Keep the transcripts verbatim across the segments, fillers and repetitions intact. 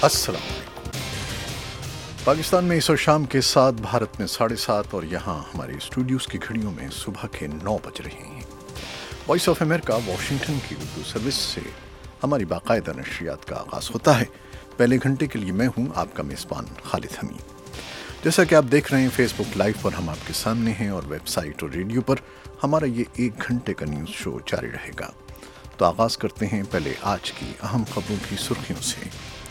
السلام علیکم۔ پاکستان میں اس وقت شام کے سات، بھارت میں ساڑھے سات اور یہاں ہمارے اسٹوڈیوز کی گھڑیوں میں صبح کے نو بج رہے ہیں۔ وائس آف امریکہ واشنگٹن کی اردو سروس سے ہماری باقاعدہ نشریات کا آغاز ہوتا ہے۔ پہلے گھنٹے کے لیے میں ہوں آپ کا میزبان خالد حمید۔ جیسا کہ آپ دیکھ رہے ہیں فیس بک لائیو پر ہم آپ کے سامنے ہیں، اور ویب سائٹ اور ریڈیو پر ہمارا یہ ایک گھنٹے کا نیوز شو جاری رہے گا۔ تو آغاز کرتے ہیں پہلے آج کی اہم خبروں کی سرخیوں سے۔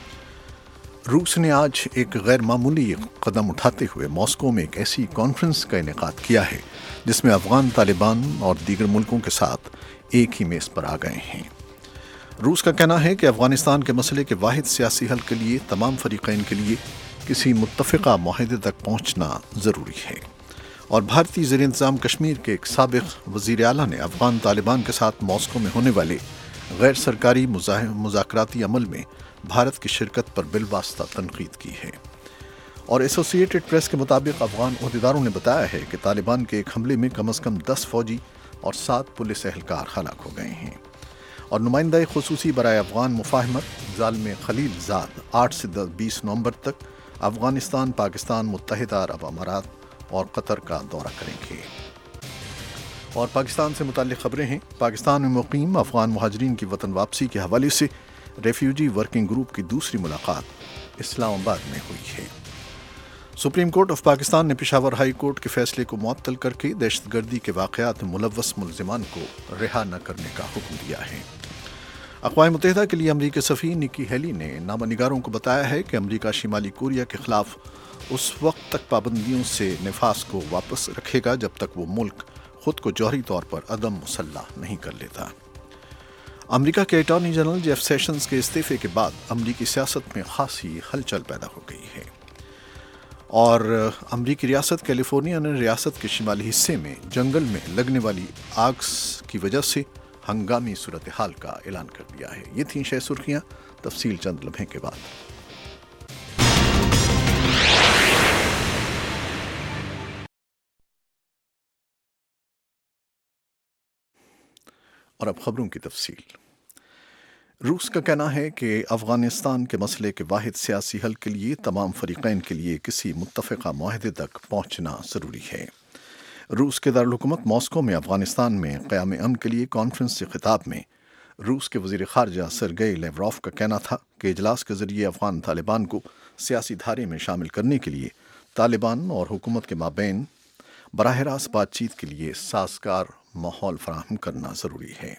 روس نے آج ایک غیر معمولی قدم اٹھاتے ہوئے ماسکو میں ایک ایسی کانفرنس کا انعقاد کیا ہے جس میں افغان طالبان اور دیگر ملکوں کے ساتھ ایک ہی میز پر آ گئے ہیں۔ روس کا کہنا ہے کہ افغانستان کے مسئلے کے واحد سیاسی حل کے لیے تمام فریقین کے لیے کسی متفقہ معاہدے تک پہنچنا ضروری ہے، اور بھارتی زیر انتظام کشمیر کے ایک سابق وزیر اعلیٰ نے افغان طالبان کے ساتھ ماسکو میں ہونے والے غیر سرکاری مذاکراتی عمل میں بھارت کی شرکت پر بالواسطہ تنقید کی ہے۔ اور ایسوسی ایٹڈ پریس کے مطابق افغان عہدیداروں نے بتایا ہے کہ طالبان کے ایک حملے میں کم از کم دس فوجی اور سات پولیس اہلکار ہلاک ہو گئے ہیں۔ اور نمائندہ خصوصی برائے افغان مفاہمت زالم خلیل زاد آٹھ سے بیس نومبر تک افغانستان، پاکستان، متحدہ عرب امارات اور قطر کا دورہ کریں گے۔ اور پاکستان سے متعلق خبریں ہیں۔ پاکستان میں مقیم افغان مہاجرین کی وطن واپسی کے حوالے سے ریفیوجی ورکنگ گروپ کی دوسری ملاقات اسلام آباد میں ہوئی ہے۔ سپریم کورٹ آف پاکستان نے پشاور ہائی کورٹ کے فیصلے کو معطل کر کے دہشت گردی کے واقعات میں ملوث ملزمان کو رہا نہ کرنے کا حکم دیا ہے۔ اقوام متحدہ کے لیے امریکی سفیر نکی ہیلی نے نامہ نگاروں کو بتایا ہے کہ امریکہ شمالی کوریا کے خلاف اس وقت تک پابندیوں سے نفاذ کو واپس رکھے گا جب تک وہ ملک خود کو جوہری طور پر عدم مسلح نہیں کر لیتا۔ امریکہ کے اٹارنی جنرل جیف سیشنز کے استعفے کے بعد امریکی سیاست میں خاصی ہلچل پیدا ہو گئی ہے، اور امریکی ریاست کیلیفورنیا نے ریاست کے شمالی حصے میں جنگل میں لگنے والی آگ کی وجہ سے ہنگامی صورتحال کا اعلان کر دیا ہے۔ یہ تھیں شہ سرخیاں، تفصیل چند لمحے کے بعد۔ اور اب خبروں کی تفصیل۔ روس کا کہنا ہے کہ افغانستان کے مسئلے کے واحد سیاسی حل کے لیے تمام فریقین کے لیے کسی متفقہ معاہدے تک پہنچنا ضروری ہے۔ روس کے دارالحکومت ماسکو میں افغانستان میں قیام امن کے لیے کانفرنس سے خطاب میں روس کے وزیر خارجہ سرگئی لیوروف کا کہنا تھا کہ اجلاس کے ذریعے افغان طالبان کو سیاسی دھارے میں شامل کرنے کے لیے طالبان اور حکومت کے مابین براہ راست بات چیت کے لیے سازگار ماحول فراہم کرنا ضروری ہے۔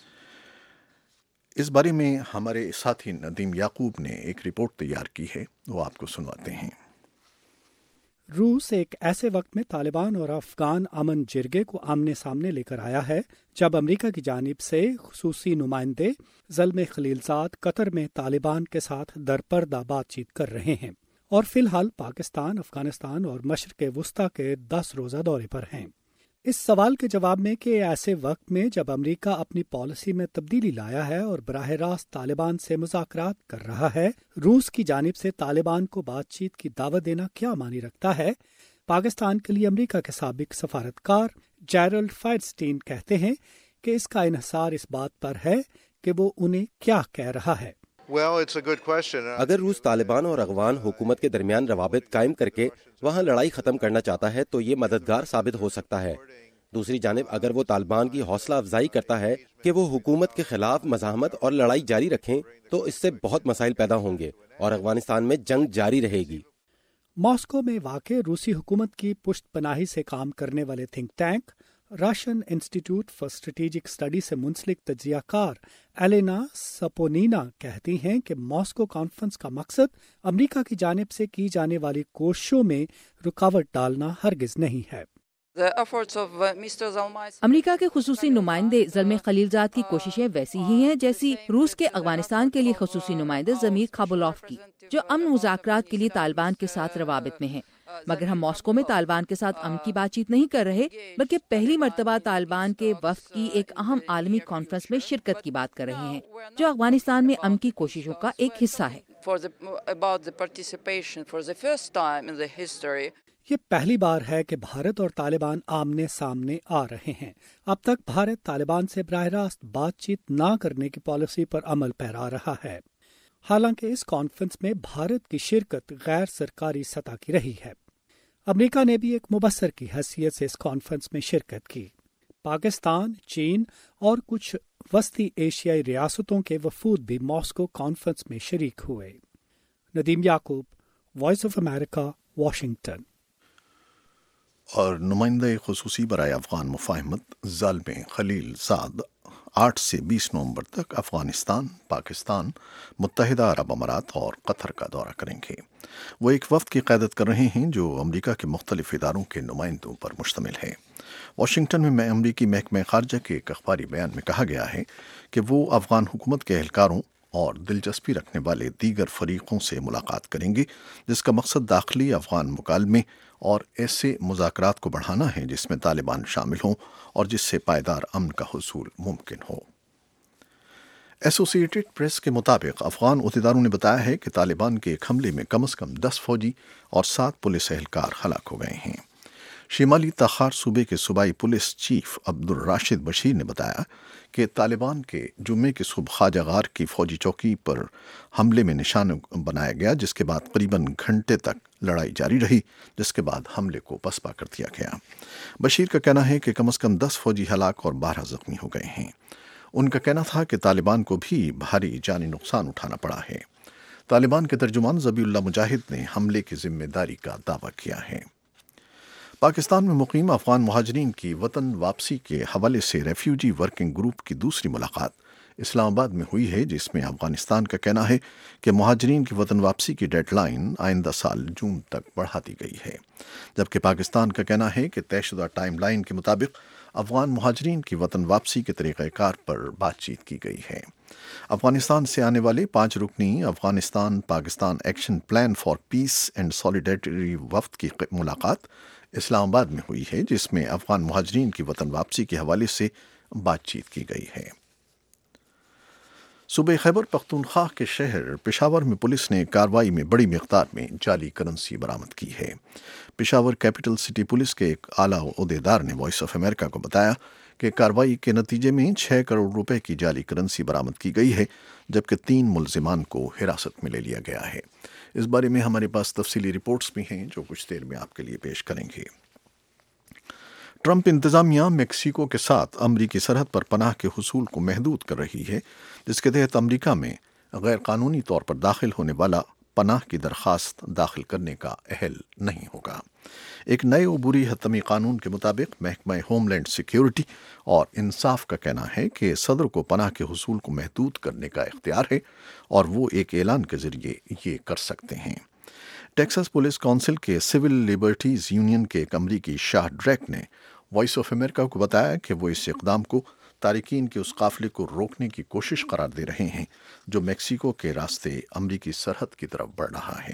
اس بارے میں ہمارے ساتھی ندیم یعقوب نے ایک رپورٹ تیار کی ہے، وہ آپ کو سنواتے ہیں۔ روس ایک ایسے وقت میں طالبان اور افغان امن جرگے کو آمنے سامنے لے کر آیا ہے جب امریکہ کی جانب سے خصوصی نمائندے زلم خلیلزاد قطر میں طالبان کے ساتھ درپردہ بات چیت کر رہے ہیں، اور فی الحال پاکستان، افغانستان اور مشرق وسطیٰ کے دس روزہ دورے پر ہیں۔ اس سوال کے جواب میں کہ ایسے وقت میں جب امریکہ اپنی پالیسی میں تبدیلی لایا ہے اور براہ راست طالبان سے مذاکرات کر رہا ہے، روس کی جانب سے طالبان کو بات چیت کی دعوت دینا کیا معنی رکھتا ہے، پاکستان کے لیے امریکہ کے سابق سفارتکار جیرلڈ فائرسٹین کہتے ہیں کہ اس کا انحصار اس بات پر ہے کہ وہ انہیں کیا کہہ رہا ہے۔ اگر روس طالبان اور افغان حکومت کے درمیان روابط قائم کر کے وہاں لڑائی ختم کرنا چاہتا ہے تو یہ مددگار ثابت ہو سکتا ہے۔ دوسری جانب اگر وہ طالبان کی حوصلہ افزائی کرتا ہے کہ وہ حکومت کے خلاف مزاحمت اور لڑائی جاری رکھیں تو اس سے بہت مسائل پیدا ہوں گے اور افغانستان میں جنگ جاری رہے گی۔ ماسکو میں واقع روسی حکومت کی پشت پناہی سے کام کرنے والے تھنک ٹینک راشن انسٹیٹیوٹ فار اسٹریٹجک اسٹڈی سے منسلک تجزیہ کار ایلینا سپونینا کہتی ہیں کہ ماسکو کانفرنس کا مقصد امریکہ کی جانب سے کی جانے والی کوششوں میں رکاوٹ ڈالنا ہرگز نہیں ہے۔ امریکہ کے خصوصی نمائندے زلم خلیلزاد کی کوششیں ویسی ہی ہیں جیسی روس کے افغانستان کے لیے خصوصی نمائندے ضمیر خابولوف کی، جو امن مذاکرات کے لیے طالبان کے ساتھ روابط میں ہیں۔ مگر ہم ماسکو میں طالبان کے ساتھ امن کی بات چیت نہیں کر رہے، بلکہ پہلی مرتبہ طالبان کے وفد کی ایک اہم عالمی کانفرنس میں شرکت کی بات کر رہے ہیں، جو افغانستان میں امن کی کوششوں کا ایک حصہ ہے۔ یہ پہلی بار ہے کہ بھارت اور طالبان آمنے سامنے آ رہے ہیں۔ اب تک بھارت طالبان سے براہ راست بات چیت نہ کرنے کی پالیسی پر عمل پیرا رہا ہے۔ حالانکہ اس کانفرنس میں بھارت کی شرکت غیر سرکاری سطح کی رہی ہے۔ امریکہ نے بھی ایک مبصر کی حیثیت سے اس کانفرنس میں شرکت کی۔ پاکستان، چین اور کچھ وسطی ایشیائی ریاستوں کے وفود بھی ماسکو کانفرنس میں شریک ہوئے۔ Nadeem Yaqoob, Voice of America, Washington. اور نمائندہ خصوصی برائے افغان مفاہمت زلمے خلیل زاد آٹھ سے بیس نومبر تک افغانستان، پاکستان، متحدہ عرب امارات اور قطر کا دورہ کریں گے۔ وہ ایک وفد کی قیادت کر رہے ہیں جو امریکہ کے مختلف اداروں کے نمائندوں پر مشتمل ہے۔ واشنگٹن میں امریکی محکمہ خارجہ کے ایک اخباری بیان میں کہا گیا ہے کہ وہ افغان حکومت کے اہلکاروں اور دلچسپی رکھنے والے دیگر فریقوں سے ملاقات کریں گے، جس کا مقصد داخلی افغان مکالمے اور ایسے مذاکرات کو بڑھانا ہے جس میں طالبان شامل ہوں اور جس سے پائیدار امن کا حصول ممکن ہو۔ ایسوسی ایٹڈ پریس کے مطابق افغان عہدیداروں نے بتایا ہے کہ طالبان کے ایک حملے میں کم از کم دس فوجی اور سات پولیس اہلکار ہلاک ہو گئے ہیں۔ شمالی تخار صوبے کے صوبائی پولیس چیف عبدالراشد بشیر نے بتایا کہ طالبان کے جمعے کی صبح خواجہ غار کی فوجی چوکی پر حملے میں نشانہ بنایا گیا، جس کے بعد قریباً گھنٹے تک لڑائی جاری رہی، جس کے بعد حملے کو پسپا کر دیا گیا۔ بشیر کا کہنا ہے کہ کم از کم دس فوجی ہلاک اور بارہ زخمی ہو گئے ہیں۔ ان کا کہنا تھا کہ طالبان کو بھی بھاری جانی نقصان اٹھانا پڑا ہے۔ طالبان کے ترجمان ذبیح اللہ مجاہد نے حملے کی ذمہ داری کا دعویٰ کیا ہے۔ پاکستان میں مقیم افغان مہاجرین کی وطن واپسی کے حوالے سے ریفیوجی ورکنگ گروپ کی دوسری ملاقات اسلام آباد میں ہوئی ہے، جس میں افغانستان کا کہنا ہے کہ مہاجرین کی وطن واپسی کی ڈیڈ لائن آئندہ سال جون تک بڑھا دی گئی ہے، جبکہ پاکستان کا کہنا ہے کہ طے شدہ ٹائم لائن کے مطابق افغان مہاجرین کی وطن واپسی کے طریقہ کار پر بات چیت کی گئی ہے۔ افغانستان سے آنے والے پانچ رکنی Afghanistan Pakistan action plan for peace and solidarity وفد کی ملاقات اسلام آباد میں ہوئی ہے، جس میں افغان مہاجرین کی وطن واپسی کے حوالے سے بات چیت کی گئی ہے۔ صوبہ خیبر پختونخوا کے شہر پشاور میں پولیس نے کارروائی میں بڑی مقدار میں جعلی کرنسی برآمد کی ہے۔ پشاور کیپٹل سٹی پولیس کے ایک اعلیٰ عہدیدار نے وائس آف امریکہ کو بتایا کہ کارروائی کے نتیجے میں چھ کروڑ روپے کی جعلی کرنسی برآمد کی گئی ہے، جبکہ تین ملزمان کو حراست میں لے لیا گیا ہے۔ اس بارے میں ہمارے پاس تفصیلی رپورٹس بھی ہیں جو کچھ دیر میں آپ کے لیے پیش کریں گے۔ ٹرمپ انتظامیہ میکسیکو کے ساتھ امریکی سرحد پر پناہ کے حصول کو محدود کر رہی ہے، جس کے تحت امریکہ میں غیر قانونی طور پر داخل ہونے والا پناہ کی درخواست داخل کرنے کا اہل نہیں ہوگا۔ ایک نئے عبوری حتمی قانون کے مطابق محکمہ ہوم لینڈ سیکیورٹی اور انصاف کا کہنا ہے کہ صدر کو پناہ کے حصول کو محدود کرنے کا اختیار ہے اور وہ ایک اعلان کے ذریعے یہ کر سکتے ہیں۔ ٹیکساس پولیس کونسل کے سول لبرٹیز یونین کے ایک امریکی شاہ ڈریک نے وائس آف امریکہ کو بتایا کہ وہ اس اقدام کو تارکین کے اس قافلے کو روکنے کی کوشش قرار دے رہے ہیں جو میکسیکو کے راستے امریکی سرحد کی طرف بڑھ رہا ہے۔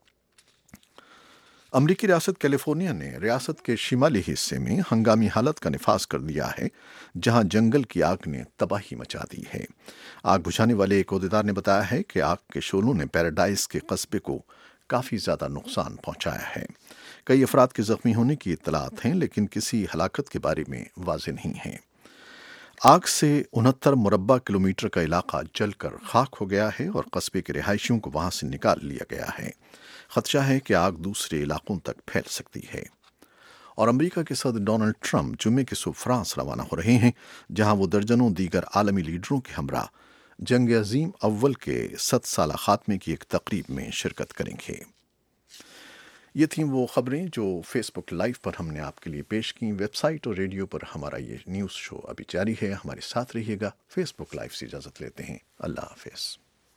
امریکی ریاست کیلیفورنیا نے ریاست کے شمالی حصے میں ہنگامی حالت کا نفاذ کر دیا ہے، جہاں جنگل کی آگ نے تباہی مچا دی ہے۔ آگ بجھانے والے ایک عہدیدار نے بتایا ہے کہ آگ کے شعلوں نے پیراڈائز کے قصبے کو کافی زیادہ نقصان پہنچایا ہے۔ کئی افراد کے زخمی ہونے کی اطلاعات ہیں، لیکن کسی ہلاکت کے بارے میں واضح نہیں ہے۔ آگ سے انہتر مربع کلومیٹر کا علاقہ جل کر خاک ہو گیا ہے اور قصبے کے رہائشیوں کو وہاں سے نکال لیا گیا ہے۔ خدشہ ہے کہ آگ دوسرے علاقوں تک پھیل سکتی ہے۔ اور امریکہ کے صدر ڈونلڈ ٹرمپ جمعے کے صبح فرانس روانہ ہو رہے ہیں، جہاں وہ درجنوں دیگر عالمی لیڈروں کے ہمراہ جنگ عظیم اول کے ست سالہ خاتمے کی ایک تقریب میں شرکت کریں گے۔ یہ تھیں وہ خبریں جو فیس بک لائیو پر ہم نے آپ کے لیے پیش کیں۔ ویب سائٹ اور ریڈیو پر ہمارا یہ نیوز شو ابھی جاری ہے، ہمارے ساتھ رہیے گا۔ فیس بک لائیو سے اجازت لیتے ہیں، اللہ حافظ۔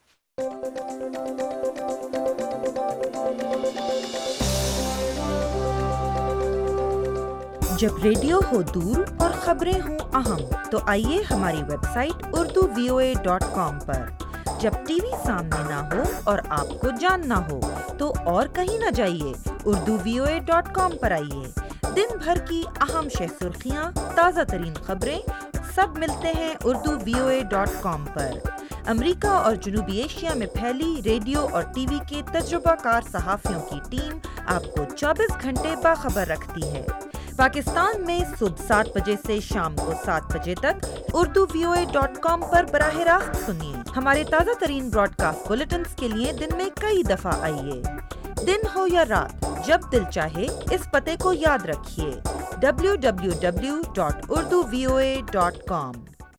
جب ریڈیو ہو دور اور خبریں ہوں اہم تو آئیے ہماری website Urdu V O A dot com پر۔ جب ٹی وی سامنے نہ ہو اور آپ کو جاننا ہو تو اور کہیں نہ جائیے، Urdu V O A dot com پر آئیے۔ دن بھر کی اہم شہ سرخیاں، تازہ ترین خبریں سب ملتے ہیں Urdu V O A dot com پر۔ امریکہ اور جنوبی ایشیا میں پھیلی ریڈیو اور ٹی وی کے تجربہ کار صحافیوں کی ٹیم آپ کو چوبیس گھنٹے باخبر رکھتی ہے۔ پاکستان میں صبح سات بجے سے شام کو سات بجے تک Urdu V O A dot com پر براہ راست سنیے۔ ہمارے تازہ ترین براڈ کاسٹ بلیٹنز کے لیے دن میں کئی دفعہ آئیے. دن ہو یا رات، جب دل چاہے اس پتے کو یاد رکھیے: W W W dot Urdu V O A dot com.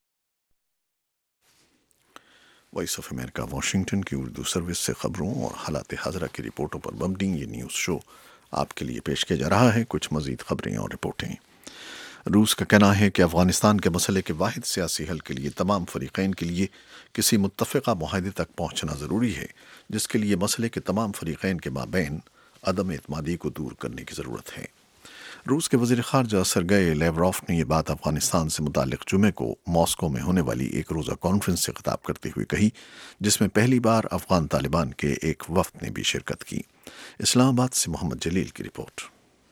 Voice of America Washington کی اردو سروس سے خبروں اور حالات حاضرہ کی رپورٹوں پر مبنی یہ نیوز شو آپ کے لیے پیش کیا جا رہا ہے. کچھ مزید خبریں اور رپورٹیں. روس کا کہنا ہے کہ افغانستان کے مسئلے کے واحد سیاسی حل کے لیے تمام فریقین کے لیے کسی متفقہ معاہدے تک پہنچنا ضروری ہے، جس کے لیے مسئلے کے تمام فریقین کے مابین عدم اعتمادی کو دور کرنے کی ضرورت ہے. روس کے وزیر خارجہ سرگئی لیوروف نے یہ بات افغانستان سے متعلق جمعے کو ماسکو میں ہونے والی ایک روزہ کانفرنس سے خطاب کرتے ہوئے کہی، جس میں پہلی بار افغان طالبان کے ایک وفد نے بھی شرکت کی. اسلام آباد سے محمد جلیل کی رپورٹ.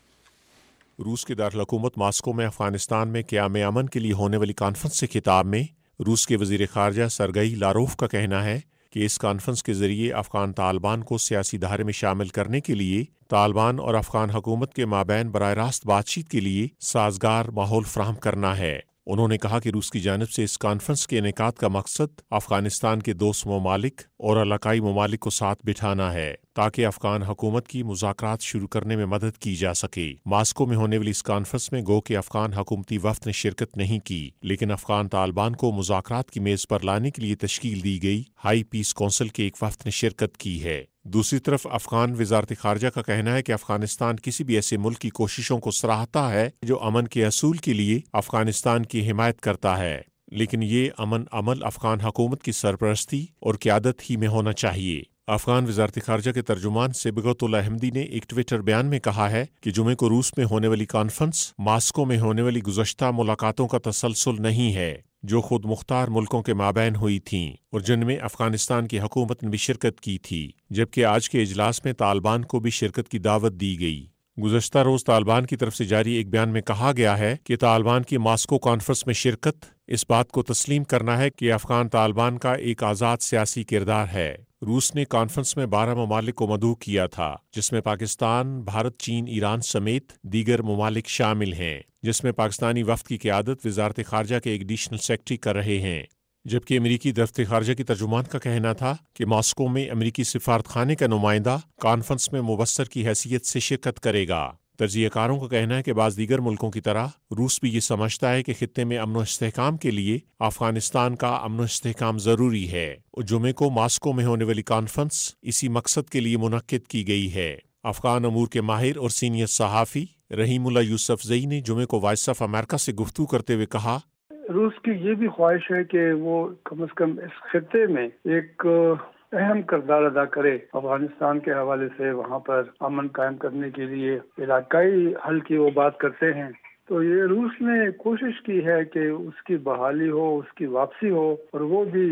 روس کے دارالحکومت ماسکو میں افغانستان میں قیام امن کے لیے ہونے والی کانفرنس سے خطاب میں روس کے وزیر خارجہ سرگئی لاروف کا کہنا ہے کہ اس کانفرنس کے ذریعے افغان طالبان کو سیاسی دھارے میں شامل کرنے کے لیے طالبان اور افغان حکومت کے مابین براہ راست بات چیت کے لیے سازگار ماحول فراہم کرنا ہے. انہوں نے کہا کہ روس کی جانب سے اس کانفرنس کے انعقاد کا مقصد افغانستان کے دوست ممالک اور علاقائی ممالک کو ساتھ بٹھانا ہے تاکہ افغان حکومت کی مذاکرات شروع کرنے میں مدد کی جا سکے. ماسکو میں ہونے والی اس کانفرنس میں گو کہ افغان حکومتی وفد نے شرکت نہیں کی، لیکن افغان طالبان کو مذاکرات کی میز پر لانے کے لیے تشکیل دی گئی ہائی پیس کونسل کے ایک وفد نے شرکت کی ہے. دوسری طرف افغان وزارت خارجہ کا کہنا ہے کہ افغانستان کسی بھی ایسے ملک کی کوششوں کو سراہتا ہے جو امن کے اصول کے لیے افغانستان کی حمایت کرتا ہے، لیکن یہ امن عمل افغان حکومت کی سرپرستی اور قیادت ہی میں ہونا چاہیے. افغان وزارت خارجہ کے ترجمان صبغت اللہ احمدی نے ایک ٹویٹر بیان میں کہا ہے کہ جمعے کو روس میں ہونے والی کانفرنس ماسکو میں ہونے والی گزشتہ ملاقاتوں کا تسلسل نہیں ہے جو خود مختار ملکوں کے مابین ہوئی تھیں اور جن میں افغانستان کی حکومت نے بھی شرکت کی تھی، جبکہ آج کے اجلاس میں طالبان کو بھی شرکت کی دعوت دی گئی. گزشتہ روز طالبان کی طرف سے جاری ایک بیان میں کہا گیا ہے کہ طالبان کی ماسکو کانفرنس میں شرکت اس بات کو تسلیم کرنا ہے کہ افغان طالبان کا ایک آزاد سیاسی کردار ہے. روس نے کانفرنس میں بارہ ممالک کو مدعو کیا تھا، جس میں پاکستان، بھارت، چین، ایران سمیت دیگر ممالک شامل ہیں، جس میں پاکستانی وفد کی قیادت وزارت خارجہ کے ایڈیشنل سیکرٹری کر رہے ہیں، جبکہ امریکی دفتر خارجہ کی ترجمان کا کہنا تھا کہ ماسکو میں امریکی سفارت خانے کا نمائندہ کانفرنس میں مبصر کی حیثیت سے شرکت کرے گا. تجزیہ کاروں کا کہنا ہے کہ بعض دیگر ملکوں کی طرح روس بھی یہ سمجھتا ہے کہ خطے میں امن و استحکام کے لیے افغانستان کا امن و استحکام ضروری ہے اور جمعے کو ماسکو میں ہونے والی کانفرنس اسی مقصد کے لیے منعقد کی گئی ہے. افغان امور کے ماہر اور سینئر صحافی رحیم اللہ یوسفزئی نے جمعے کو وائس آف امریکہ سے گفتگو کرتے ہوئے کہا، روس کی یہ بھی خواہش ہے کہ وہ کم از کم اس خطے میں ایک اہم کردار ادا کرے افغانستان کے حوالے سے. وہاں پر امن قائم کرنے کے لیے علاقائی حل کی وہ بات کرتے ہیں، تو یہ روس نے کوشش کی ہے کہ اس کی بحالی ہو، اس کی واپسی ہو، اور وہ بھی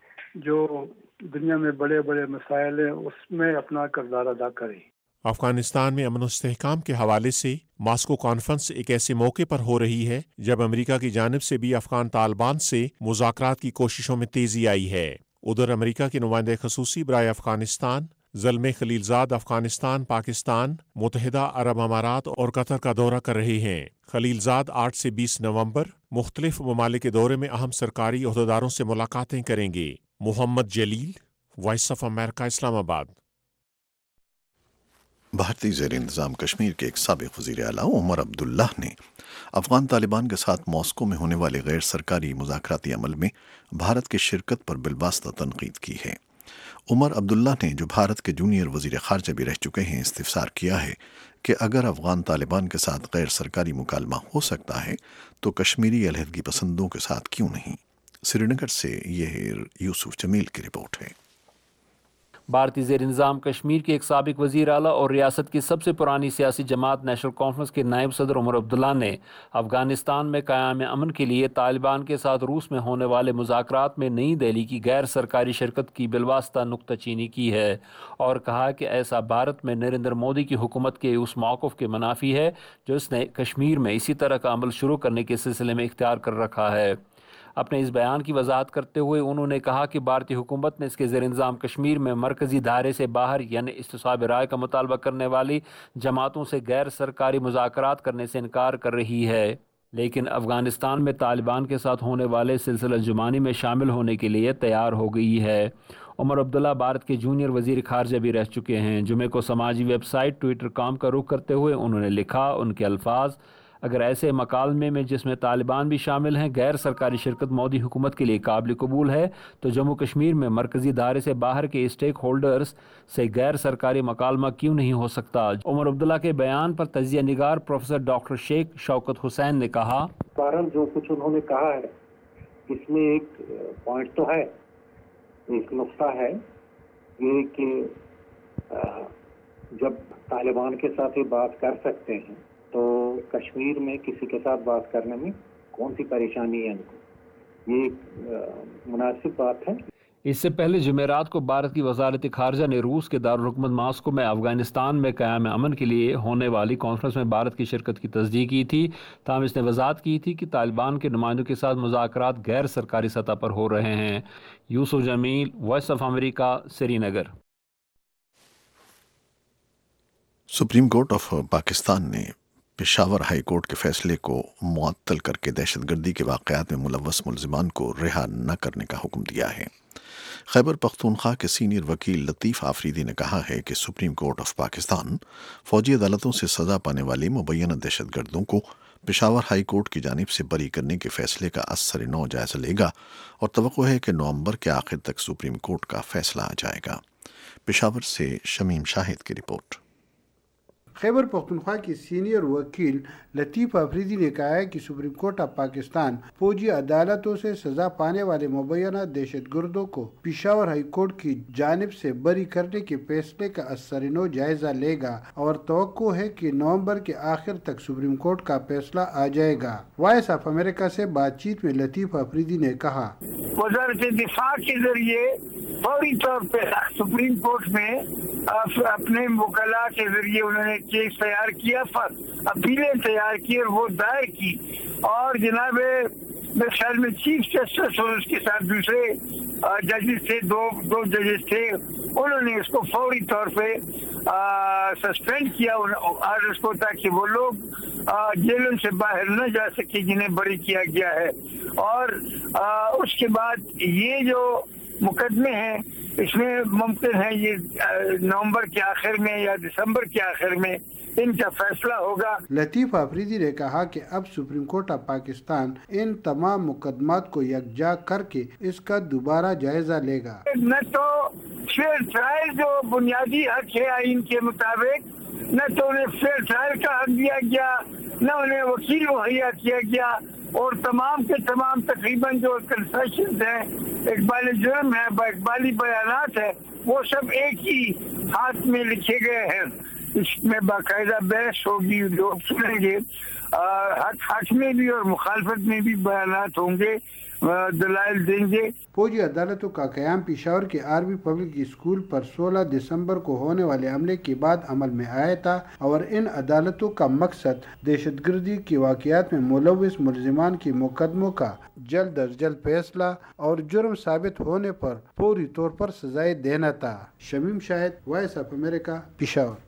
جو دنیا میں بڑے بڑے مسائل ہیں اس میں اپنا کردار ادا کرے. افغانستان میں امن و استحکام کے حوالے سے ماسکو کانفرنس ایک ایسے موقع پر ہو رہی ہے جب امریکہ کی جانب سے بھی افغان طالبان سے مذاکرات کی کوششوں میں تیزی آئی ہے. ادھر امریکہ کے نمائندہ خصوصی برائے افغانستان زلمے خلیل زاد افغانستان، پاکستان، متحدہ عرب امارات اور قطر کا دورہ کر رہے ہیں. خلیل زاد آٹھ سے بیس نومبر مختلف ممالک کے دورے میں اہم سرکاری عہدیداروں سے ملاقاتیں کریں گے. محمد جلیل، وائس آف امریکہ، اسلام آباد. بھارتی زیر انتظام کشمیر کے ایک سابق وزیر اعلیٰ عمر عبداللہ نے افغان طالبان کے ساتھ ماسکو میں ہونے والے غیر سرکاری مذاکراتی عمل میں بھارت کی شرکت پر بالواسطہ تنقید کی ہے. عمر عبداللہ نے، جو بھارت کے جونیئر وزیر خارجہ بھی رہ چکے ہیں، استفسار کیا ہے کہ اگر افغان طالبان کے ساتھ غیر سرکاری مکالمہ ہو سکتا ہے تو کشمیری علیحدگی پسندوں کے ساتھ کیوں نہیں. سری نگر سے یہ یوسف جمیل کی رپورٹ ہے. بھارتی زیر انتظام کشمیر کے ایک سابق وزیر اعلیٰ اور ریاست کی سب سے پرانی سیاسی جماعت نیشنل کانفرنس کے نائب صدر عمر عبداللہ نے افغانستان میں قیام امن کے لیے طالبان کے ساتھ روس میں ہونے والے مذاکرات میں نئی دہلی کی غیر سرکاری شرکت کی بالواسطہ نکتہ چینی کی ہے اور کہا کہ ایسا بھارت میں نریندر مودی کی حکومت کے اس موقف کے منافی ہے جو اس نے کشمیر میں اسی طرح کا عمل شروع کرنے کے سلسلے میں اختیار کر رکھا ہے. اپنے اس بیان کی وضاحت کرتے ہوئے انہوں نے کہا کہ بھارتی حکومت نے اس کے زیر انتظام کشمیر میں مرکزی دائرے سے باہر یعنی استصواب رائے کا مطالبہ کرنے والی جماعتوں سے غیر سرکاری مذاکرات کرنے سے انکار کر رہی ہے، لیکن افغانستان میں طالبان کے ساتھ ہونے والے سلسلہ جمانی میں شامل ہونے کے لیے تیار ہو گئی ہے۔ عمر عبداللہ بھارت کے جونیئر وزیر خارجہ بھی رہ چکے ہیں۔ جمعے کو سماجی ویب سائٹ ٹویٹر کام کا رخ کرتے ہوئے انہوں نے لکھا، ان کے الفاظ، اگر ایسے مکالمے میں جس میں طالبان بھی شامل ہیں غیر سرکاری شرکت مودی حکومت کے لیے قابل قبول ہے تو جموں کشمیر میں مرکزی دائرے سے باہر کے اسٹیک ہولڈرز سے غیر سرکاری مکالمہ کیوں نہیں ہو سکتا؟ عمر عبداللہ کے بیان پر تجزیہ نگار پروفیسر ڈاکٹر شیخ شوکت حسین نے کہا، بہرحال جو کچھ انہوں نے کہا ہے اس میں ایک پوائنٹ تو ہے، ایک نقطہ ہے یہ کہ جب طالبان کے ساتھ یہ بات کر سکتے ہیں تو کشمیر میں کسی کے ساتھ بات کرنے میں کون سی پریشانی ہے ان کو، یہ ایک مناسب بات ہے۔ اس سے پہلے جمعرات کو بھارت کی وزارت خارجہ نے روس کے دارالحکومت ماسکو میں افغانستان میں قیام امن کے لیے ہونے والی کانفرنس میں بھارت کی شرکت کی تصدیق کی تھی، تاہم اس نے وضاحت کی تھی کہ طالبان کے نمائندوں کے ساتھ مذاکرات غیر سرکاری سطح پر ہو رہے ہیں۔ Yusuf Jamil, Voice of America, Srinagar. Supreme court of Pakistan نے پشاور ہائی کورٹ کے فیصلے کو معطل کر کے دہشت گردی کے واقعات میں ملوث ملزمان کو رہا نہ کرنے کا حکم دیا ہے۔ خیبر پختونخوا کے سینئر وکیل لطیف آفریدی نے کہا ہے کہ سپریم کورٹ آف پاکستان فوجی عدالتوں سے سزا پانے والے مبینہ دہشت گردوں کو پشاور ہائی کورٹ کی جانب سے بری کرنے کے فیصلے کا اثر نو جائزہ لے گا اور توقع ہے کہ نومبر کے آخر تک سپریم کورٹ کا فیصلہ آ جائے گا۔ پشاور سے شمیم شاہد کی رپورٹ۔ خیبر پختونخوا کے سینئر وکیل لطیف آفریدی نے کہا ہے کہ سپریم کورٹ آف پاکستان فوجی عدالتوں سے سزا پانے والے مبینہ دہشت گردوں کو پشاور ہائی کورٹ کی جانب سے بری کرنے کے فیصلے کا اثر نو جائزہ لے گا اور توقع ہے کہ نومبر کے آخر تک سپریم کورٹ کا فیصلہ آ جائے گا۔ وائس آف امریکہ سے بات چیت میں لطیف آفریدی نے کہا، وزارت دفاع کے ذریعے فوری طور پہ سپریم کورٹ میں اپنے وکلاء کے ذریعے انہوں نے کیس تیار کیا، اپیلیں تیار کی اور وہ دائر کی، اور جناب میرے خیال میں چیف جسٹس اور اس کے ساتھ دوسرے ججز تھے، دو دو ججز تھے، انہوں نے اس کو فوری طور پہ سسپینڈ کیا آرڈرز کو، تاکہ وہ لوگ جیلوں سے باہر نہ جا سکے جنہیں بری کیا گیا ہے۔ اور اس کے بعد یہ جو مقدمے ہیں اس میں ممکن ہے یہ نومبر کے آخر میں یا دسمبر کے آخر میں ان کا فیصلہ ہوگا۔ لطیف آفریدی نے کہا کہ اب سپریم کورٹ آف پاکستان ان تمام مقدمات کو یکجا کر کے اس کا دوبارہ جائزہ لے گا۔ نہ تو فیئر ٹرائل جو بنیادی حق ہے آئین کے مطابق، نہ تو انہیں فیئر ٹرائل کا حق دیا گیا، نہ انہیں وکیل مہیا کیا گیا، اور تمام کے تمام تقریباً جو کنسیشنز ہیں، اقبال جرم ہے، اقبالی بیانات ہے، وہ سب ایک ہی ہاتھ میں لکھے گئے ہیں۔ اس میں باقاعدہ بحث ہوگی، لوگ سنیں گے، حق حق میں بھی اور مخالفت میں بھی بیانات ہوں گے، دلائل دیں گے۔ فوجی عدالتوں کا قیام پشاور کے آرمی پبلک اسکول پر سولہ دسمبر کو ہونے والے حملے کے بعد عمل میں آیا تھا، اور ان عدالتوں کا مقصد دہشت گردی کے واقعات میں ملوث ملزمان کے مقدموں کا جلد از جلد فیصلہ اور جرم ثابت ہونے پر فوری طور پر سزائیں دینا تھا۔ Shamim Shahid, Voice of America, Peshawar.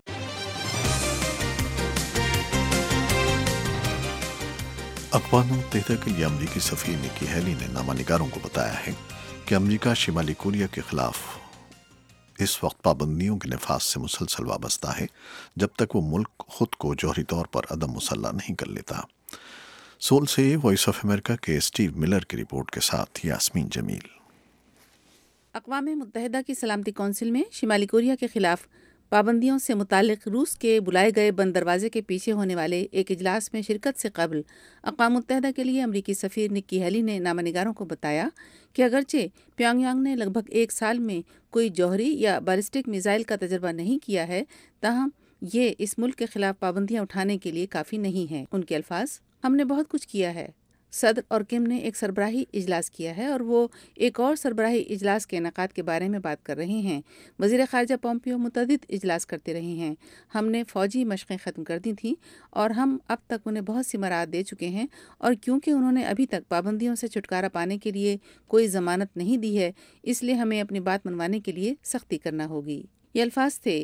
اقوام متحدہ کے لیے امریکی سفیر نکی ہیلی نے نامہ نگاروں کو بتایا ہے کہ امریکہ شمالی کوریا کے خلاف اس وقت پابندیوں کے نفاذ سے مسلسل وابستہ ہے جب تک وہ ملک خود کو جوہری طور پر عدم مسلح نہیں کر لیتا۔ سول سے وائس آف امریکہ کے اسٹیو ملر کی رپورٹ کے ساتھ یاسمین جمیل۔ اقوام متحدہ کی سلامتی کونسل میں شمالی کوریا کے خلاف پابندیوں سے متعلق روس کے بلائے گئے بند دروازے کے پیچھے ہونے والے ایک اجلاس میں شرکت سے قبل اقوام متحدہ کے لیے امریکی سفیر نکی ہیلی نے نامہ نگاروں کو بتایا کہ اگرچہ پیونگ یانگ نے لگ بھگ ایک سال میں کوئی جوہری یا بیلسٹک میزائل کا تجربہ نہیں کیا ہے، تاہم یہ اس ملک کے خلاف پابندیاں اٹھانے کے لیے کافی نہیں ہے۔ ان کے الفاظ، ہم نے بہت کچھ کیا ہے۔ صدر اور کم نے ایک سربراہی اجلاس کیا ہے اور وہ ایک اور سربراہی اجلاس کے انعقاد کے بارے میں بات کر رہے ہیں۔ وزیر خارجہ پومپیو متعدد اجلاس کرتے رہے ہیں۔ ہم نے فوجی مشقیں ختم کر دی تھیں اور ہم اب تک انہیں بہت سی مراعات دے چکے ہیں، اور کیونکہ انہوں نے ابھی تک پابندیوں سے چھٹکارا پانے کے لیے کوئی ضمانت نہیں دی ہے، اس لیے ہمیں اپنی بات منوانے کے لیے سختی کرنا ہوگی۔ یہ الفاظ تھے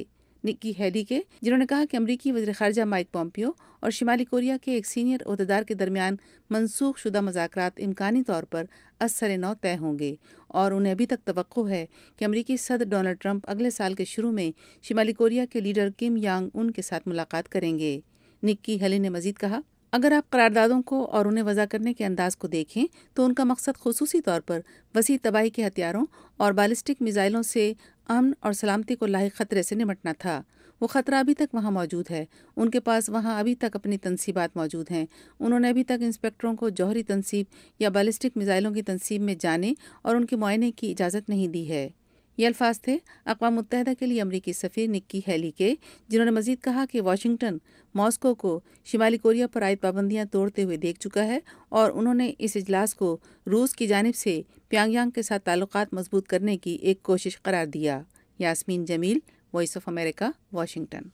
نکی ہیلی کے، جنہوں نے کہا کہ امریکی وزیر خارجہ مائک پومپیو اور شمالی کوریا کے ایک سینئر عہدیدار کے درمیان منسوخ شدہ مذاکرات امکانی طور پر از سر نو طے ہوں گے، اور انہیں ابھی تک توقع ہے کہ امریکی صدر ڈونلڈ ٹرمپ اگلے سال کے شروع میں شمالی کوریا کے لیڈر کم یانگ ان کے ساتھ ملاقات کریں گے۔ نکی ہیلی نے مزید کہا، اگر آپ قراردادوں کو اور انہیں وضع کرنے کے انداز کو دیکھیں تو ان کا مقصد خصوصی طور پر وسیع تباہی کے ہتھیاروں اور بالسٹک میزائلوں سے امن اور سلامتی کو لاحق خطرے سے نمٹنا تھا۔ وہ خطرہ ابھی تک وہاں موجود ہے، ان کے پاس وہاں ابھی تک اپنی تنصیبات موجود ہیں، انہوں نے ابھی تک انسپیکٹروں کو جوہری تنصیب یا بالسٹک میزائلوں کی تنصیب میں جانے اور ان کے معائنے کی اجازت نہیں دی ہے۔ یہ الفاظ تھے اقوام متحدہ کے لیے امریکی سفیر نکی ہیلی کے، جنہوں نے مزید کہا کہ واشنگٹن ماسکو کو شمالی کوریا پر عائد پابندیاں توڑتے ہوئے دیکھ چکا ہے، اور انہوں نے اس اجلاس کو روس کی جانب سے پیانگ یانگ کے ساتھ تعلقات مضبوط کرنے کی ایک کوشش قرار دیا۔ Yasmeen Jamil, Voice of America, Washington.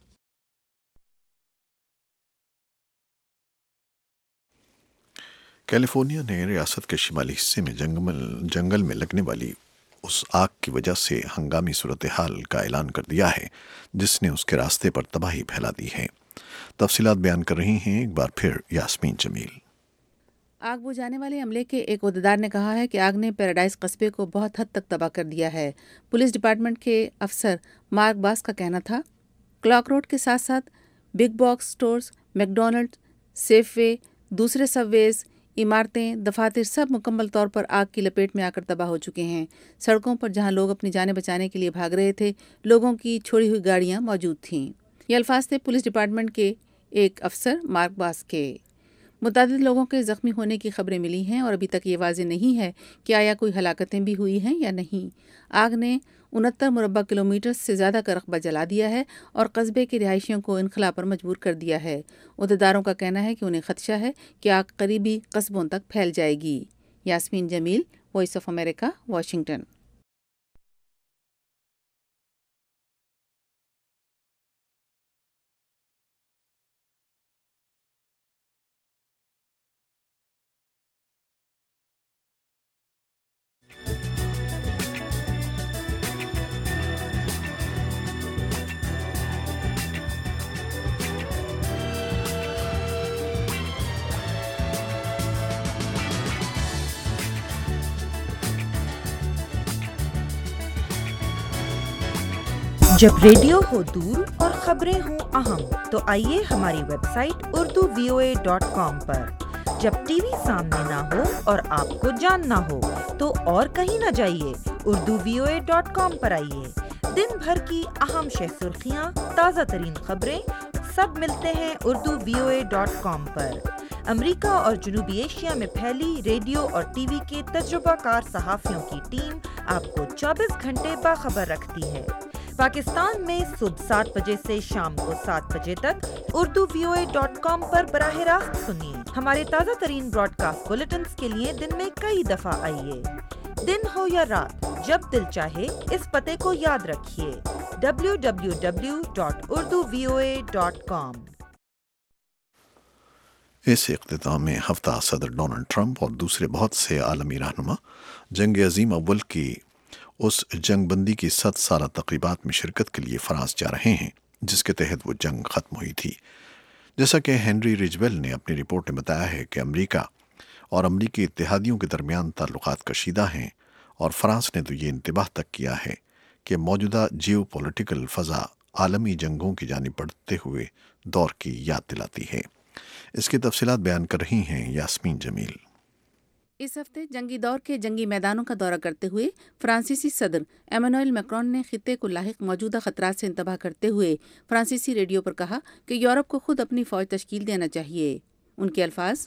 California نے ریاست کے شمالی حصے میں جنگل میں لگنے والی اس آگ کی وجہ سے ہنگامی صورتحال کا اعلان کر دیا ہے جس نے اس کے راستے پر تباہی پھیلا دی ہے۔ تفصیلات بیان کر رہی ہیں ایک بار پھر یاسمین جمیل۔ آگ بجھانے والے عملے کے ایک عہدیدار نے کہا ہے کہ آگ نے پیراڈائز قصبے کو بہت حد تک تباہ کر دیا ہے۔ پولیس ڈپارٹمنٹ کے افسر مارک باس کا کہنا تھا، کلاک روڈ کے ساتھ ساتھ big box stores, McDonald, Safeway, دوسرے سب ویز، عمارتیں، دفاتر سب مکمل طور پر آگ کی لپیٹ میں آ کر تباہ ہو چکے ہیں۔ سڑکوں پر جہاں لوگ اپنی جانیں بچانے کے لیے بھاگ رہے تھے، لوگوں کی چھوڑی ہوئی گاڑیاں موجود تھیں۔ یہ الفاظ تھے پولیس ڈپارٹمنٹ کے ایک افسر مارک باس کے۔ متعدد لوگوں کے زخمی ہونے کی خبریں ملی ہیں اور ابھی تک یہ واضح نہیں ہے کہ آیا کوئی ہلاکتیں بھی ہوئی ہیں یا نہیں۔ آگ نے انہتر مربع کلومیٹر سے زیادہ کا رقبہ جلا دیا ہے اور قصبے کے رہائشیوں کو انخلا پر مجبور کر دیا ہے۔ عہدیداروں کا کہنا ہے کہ انہیں خدشہ ہے کہ آگ قریبی قصبوں تک پھیل جائے گی۔ Yasmeen Jamil, Voice of America, Washington. جب ریڈیو ہو دور اور خبریں ہوں اہم تو آئیے ہماری website Urdu V O A dot com پر۔ جب ٹی وی سامنے نہ ہو اور آپ کو جاننا ہو تو اور کہیں نہ جائیے، Urdu V O A dot com پر آئیے۔ دن بھر کی اہم شہ سرخیاں، تازہ ترین خبریں سب ملتے ہیں Urdu V O A dot com پر۔ امریکہ اور جنوبی ایشیا میں پھیلی ریڈیو اور ٹی وی کے تجربہ کار صحافیوں کی ٹیم آپ کو چوبیس گھنٹے باخبر رکھتی ہے۔ پاکستان میں صبح سات بجے سے شام کو سات بجے تک Urdu V O A dot com پر براہ راست سنیے۔ ہمارے تازہ ترین براڈ کاسٹ بلیٹنز کے لیے دن میں کئی دفعہ آئیے۔ دن ہو یا رات، جب دل چاہے اس پتے کو یاد رکھیے، W W W dot Urdu V O A dot com. اس اختتام میں ہفتہ صدر ڈونلڈ ٹرمپ اور دوسرے بہت سے عالمی رہنما جنگ عظیم اول کی اس جنگ بندی کی ست سالہ تقریبات میں شرکت کے لیے فرانس جا رہے ہیں جس کے تحت وہ جنگ ختم ہوئی تھی۔ جیسا کہ ہینری رجویل نے اپنی رپورٹ میں بتایا ہے کہ امریکہ اور امریکی اتحادیوں کے درمیان تعلقات کشیدہ ہیں، اور فرانس نے تو یہ انتباہ تک کیا ہے کہ موجودہ جیو پولیٹیکل فضا عالمی جنگوں کی جانب بڑھتے ہوئے دور کی یاد دلاتی ہے۔ اس کی تفصیلات بیان کر رہی ہیں یاسمین جمیل۔ اس ہفتے جنگی دور کے جنگی میدانوں کا دورہ کرتے ہوئے فرانسیسی صدر ایمانوئل میکرون نے خطے کو لاحق موجودہ خطرات سے انتباہ کرتے ہوئے فرانسیسی ریڈیو پر کہا کہ یورپ کو خود اپنی فوج تشکیل دینا چاہیے۔ ان کے الفاظ،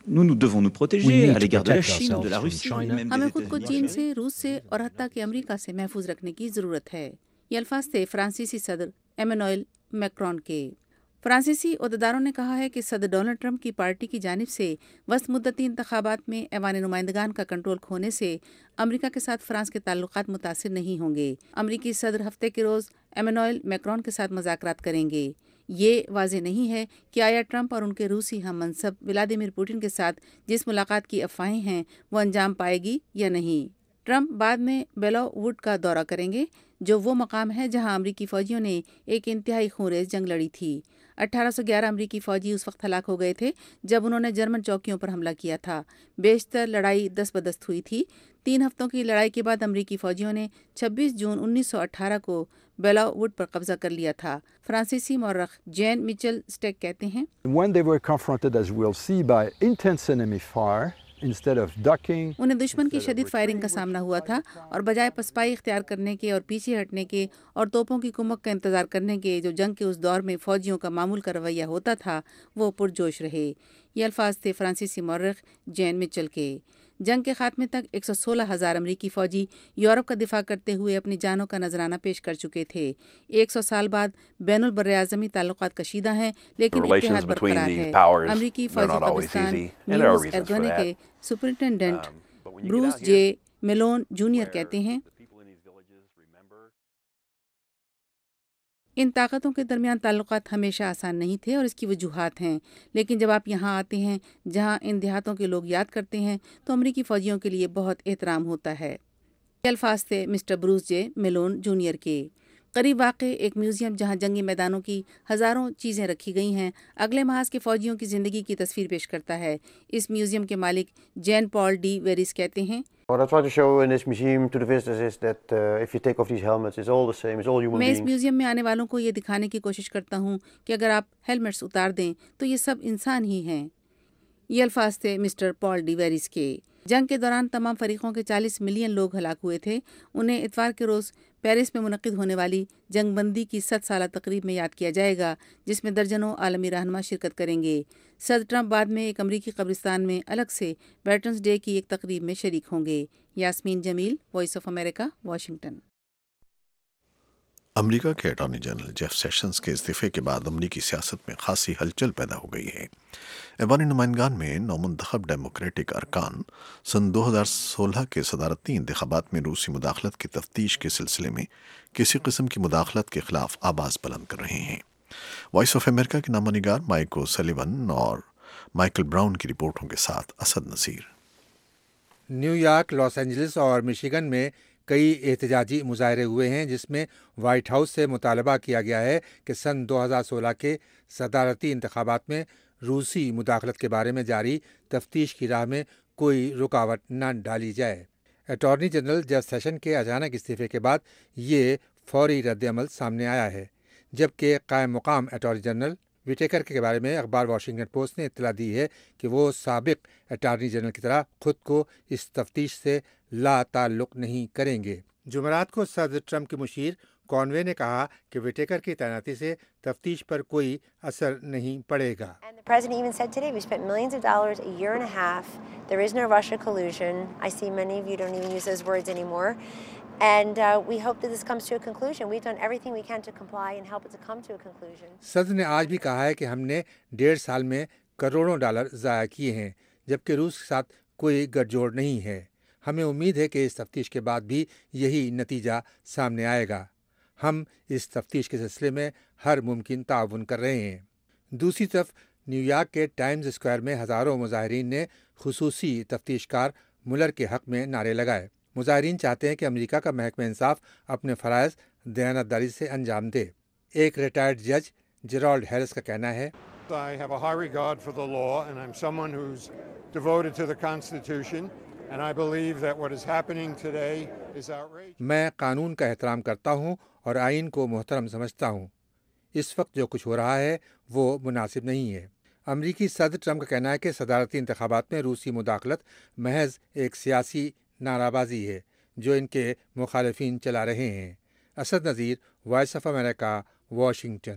ہمیں خود کو چین سے، روس سے اور حتیٰ کہ امریکہ سے محفوظ رکھنے کی ضرورت ہے۔ یہ الفاظ تھے فرانسیسی صدر ایمانوئل میکرون کے۔ فرانسیسی عہدیداروں نے کہا ہے کہ صدر ڈونلڈ ٹرمپ کی پارٹی کی جانب سے وسط مدتی انتخابات میں ایوان نمائندگان کا کنٹرول کھونے سے امریکہ کے ساتھ فرانس کے تعلقات متاثر نہیں ہوں گے۔ امریکی صدر ہفتے کے روز ایمانوئل میکرون کے ساتھ مذاکرات کریں گے۔ یہ واضح نہیں ہے کہ آیا ٹرمپ اور ان کے روسی ہم منصب ولادیمیر پوٹن کے ساتھ جس ملاقات کی افواہیں ہیں وہ انجام پائے گی یا نہیں۔ ٹرمپ بعد میں بیلو ووڈ کا دورہ کریں گے جو وہ مقام ہے جہاں امریکی فوجیوں نے ایک انتہائی خونریز جنگ لڑی تھی۔ اٹھارہ سو گیارہ امریکی فوجی اس وقت ہلاک ہو گئے تھے جب انہوں نے جرمن چوکیوں پر حملہ کیا تھا۔ بیشتر لڑائی دست بدست ہوئی تھی۔ تین ہفتوں کی لڑائی کے بعد امریکی فوجیوں نے چھبیس جون انیس سو اٹھارہ کو بیلاو ووڈ پر قبضہ کر لیا تھا۔ فرانسیسی مورخ جین میچل سٹیک کہتے ہیں When they were confronted, as we'll see, by intense enemy fire, instead of ducking, انہیں دشمن کی شدید فائرنگ کا سامنا ہوا تھا اور بجائے پسپائی اختیار کرنے کے اور پیچھے ہٹنے کے اور توپوں کی کمک کا انتظار کرنے کے جو جنگ کے اس دور میں فوجیوں کا معمول کا رویہ ہوتا تھا، وہ پرجوش رہے۔ یہ الفاظ تھے فرانسیسی مورخ جین مچل کے۔ جنگ کے خاتمے تک ایک سو سولہ ہزار امریکی فوجی یورپ کا دفاع کرتے ہوئے اپنی جانوں کا نذرانہ پیش کر چکے تھے۔ ایک سو سال بعد بین البراعظمی تعلقات کشیدہ ہیں لیکن اتحاد برقرار ہے۔ امریکی فوجی قبرستان نیوز ایرگونے کے superintendent Bruce J Malone junior کہتے ہیں ان طاقتوں کے درمیان تعلقات ہمیشہ آسان نہیں تھے اور اس کی وجوہات ہیں، لیکن جب آپ یہاں آتے ہیں جہاں ان دیہاتوں کے لوگ یاد کرتے ہیں تو امریکی فوجیوں کے لیے بہت احترام ہوتا ہے۔ یہ الفاظ تھے mister Bruce J Malone junior کے۔ قریب واقع ایک میوزیم جہاں جنگی میدانوں کی ہزاروں چیزیں رکھی گئی ہیں اگلے محاذ کے فوجیوں کی زندگی کی تصویر پیش کرتا ہے۔ اس میوزیم کے مالک جین پال ڈی ویریس کہتے ہیں میں اس میوزیم میں آنے والوں کو یہ دکھانے کی کوشش کرتا ہوں کہ اگر آپ ہیلمٹس اتار دیں تو یہ سب انسان ہی ہیں۔ یہ الفاظ تھے مسٹر پال ڈی ویریس کے۔ جنگ کے دوران تمام فریقوں کے چالیس ملین لوگ ہلاک ہوئے تھے۔ انہیں اتوار کے روز پیرس میں منعقد ہونے والی جنگ بندی کی صد سالہ تقریب میں یاد کیا جائے گا جس میں درجنوں عالمی رہنما شرکت کریں گے۔ صدر ٹرمپ بعد میں ایک امریکی قبرستان میں الگ سے ویٹرنز ڈے کی ایک تقریب میں شریک ہوں گے۔ Yasmeen Jamil, Voice of America, Washington. America کے اٹارنی جنرل جیف سیشنز کے استعفے کے بعد امریکی سیاست میں خاصی ہلچل پیدا ہو گئی ہے۔ ایوانی نمائندگان میں نومنتخب ڈیموکریٹک ارکان سن دو ہزار سولہ کے صدارتی انتخابات میں روسی مداخلت کی تفتیش کے سلسلے میں کسی قسم کی مداخلت کے خلاف آواز بلند کر رہے ہیں۔ وائس آف امریکہ کے نامہ نگار مائیکو سلیون اور مائیکل براؤن کی رپورٹوں کے ساتھ Asad Naseer. New York, Los Angeles اور مشیگن میں کئی احتجاجی مظاہرے ہوئے ہیں جس میں وائٹ ہاؤس سے مطالبہ کیا گیا ہے کہ سن دو ہزار سولہ کے صدارتی انتخابات میں روسی مداخلت کے بارے میں جاری تفتیش کی راہ میں کوئی رکاوٹ نہ ڈالی جائے۔ اٹارنی جنرل جیف سیشن کے اچانک استعفے کے بعد یہ فوری رد عمل سامنے آیا ہے، جبکہ قائم مقام اٹارنی جنرل وٹیکر کے بارے میں اخبار واشنگٹن پوسٹ نے اطلاع دی ہے کہ وہ سابق اٹارنی جنرل کی طرح خود کو اس تفتیش سے لا تعلق نہیں کریں گے۔ جمعرات کو صدر ٹرمپ کے مشیر کانوے نے کہا کہ وٹیکر کی تعیناتی سے تفتیش پر کوئی اثر نہیں پڑے گا۔ And uh, we hope that this comes to a conclusion. We've done everything we can to comply and help it to come to a conclusion. صدر نے آج بھی کہا ہے کہ ہم نے ڈیڑھ سال میں کروڑوں ڈالر ضائع کیے ہیں جبکہ روس کے ساتھ کوئی گٹھ جوڑ نہیں ہے۔ ہمیں امید ہے کہ اس تفتیش کے بعد بھی یہی نتیجہ سامنے آئے گا۔ ہم اس تفتیش کے سلسلے میں ہر ممکن تعاون کر رہے ہیں۔ دوسری طرف نیو یارک کے ٹائمز اسکوائر میں ہزاروں مظاہرین نے خصوصی تفتیش کار ملر کے حق میں نعرے لگائے۔ مظاہرین چاہتے ہیں کہ امریکہ کا محکمہ انصاف اپنے فرائض دیانتداری سے انجام دے۔ ایک ریٹائرڈ جج جیرالڈ ہیرس کا کہنا ہے I have a high regard for the law and I'm someone who's devoted to the Constitution and I believe that what is happening today is outrageous. میں قانون کا احترام کرتا ہوں اور آئین کو محترم سمجھتا ہوں۔ اس وقت جو کچھ ہو رہا ہے وہ مناسب نہیں ہے۔ امریکی صدر ٹرمپ کا کہنا ہے کہ صدارتی انتخابات میں روسی مداخلت محض ایک سیاسی نعرہ بازی ہے جو ان کے مخالفین چلا رہے ہیں۔ Asad Nazir, Voice of America, Washington.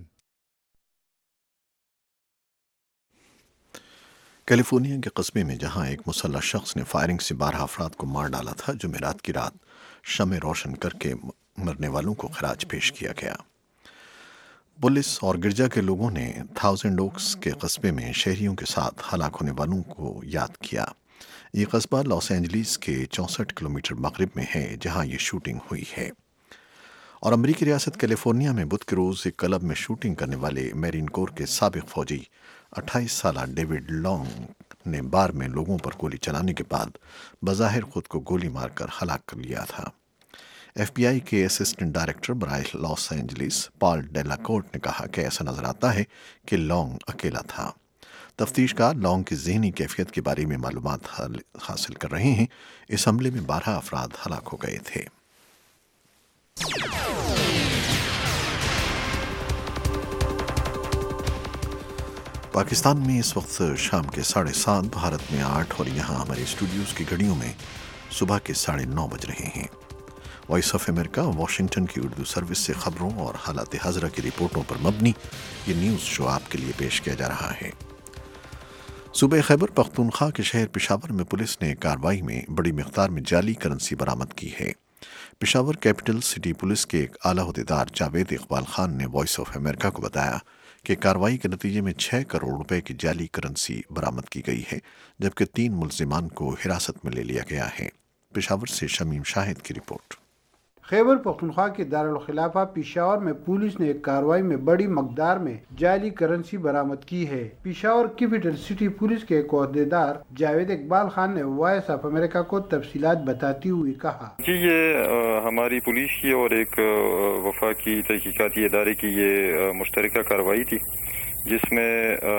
California کے قصبے میں جہاں ایک مسلح شخص نے فائرنگ سے بارہ افراد کو مار ڈالا تھا، جمعرات کی رات شمع روشن کر کے مرنے والوں کو خراج پیش کیا گیا۔ پولیس اور گرجا کے لوگوں نے تھاؤزنڈ اوکس کے قصبے میں شہریوں کے ساتھ ہلاک ہونے والوں کو یاد کیا۔ یہ قصبہ لاس اینجلیس کے چونسٹھ کلومیٹر مغرب میں ہے جہاں یہ شوٹنگ ہوئی ہے۔ اور امریکی ریاست کیلیفورنیا میں بدھ کے روز ایک کلب میں شوٹنگ کرنے والے میرین کور کے سابق فوجی اٹھائیس سالہ ڈیوڈ لانگ نے بار میں لوگوں پر گولی چلانے کے بعد بظاہر خود کو گولی مار کر ہلاک کر لیا تھا۔ ایف بی آئی کے اسسٹنٹ ڈائریکٹر برائے لاس اینجلس پال ڈیلاکورٹ نے کہا کہ ایسا نظر آتا ہے کہ لانگ اکیلا تھا۔ تفتیش کار لانگ کی ذہنی کیفیت کے بارے میں معلومات حاصل کر رہے ہیں۔ اس حملے میں بارہ افراد ہلاک ہو گئے تھے۔ پاکستان میں اس وقت شام کے ساڑھے سات، بھارت میں آٹھ اور یہاں ہمارے اسٹوڈیوز کی گھڑیوں میں صبح کے ساڑھے نو بج رہے ہیں۔ وائس آف امریکہ واشنگٹن کی اردو سروس سے خبروں اور حالات حاضرہ کی رپورٹوں پر مبنی یہ نیوز شو آپ کے لیے پیش کیا جا رہا ہے۔ صوبہ خیبر پختونخوا کے شہر پشاور میں پولیس نے کارروائی میں بڑی مقدار میں جعلی کرنسی برآمد کی ہے۔ پشاور کیپٹل سٹی پولیس کے ایک اعلیٰ عہدیدار جاوید اقبال خان نے وائس آف امریکہ کو بتایا کہ کارروائی کے نتیجے میں چھ کروڑ روپے کی جعلی کرنسی برآمد کی گئی ہے، جبکہ تین ملزمان کو حراست میں لے لیا گیا ہے۔ پشاور سے شمیم شاہد کی رپورٹ۔ خیبر پختونخوا کے دارالخلافہ پشاور میں پولیس نے ایک کارروائی میں بڑی مقدار میں جعلی کرنسی برآمد کی ہے۔ پشاور کیپٹل سٹی پولیس کے ایک عہدیدار جاوید اقبال خان نے وائس آف امریکہ کو تفصیلات بتاتے ہوئے کہا جی یہ ہماری پولیس کی اور ایک وفاقی تحقیقاتی ادارے کی یہ مشترکہ کارروائی تھی، جس میں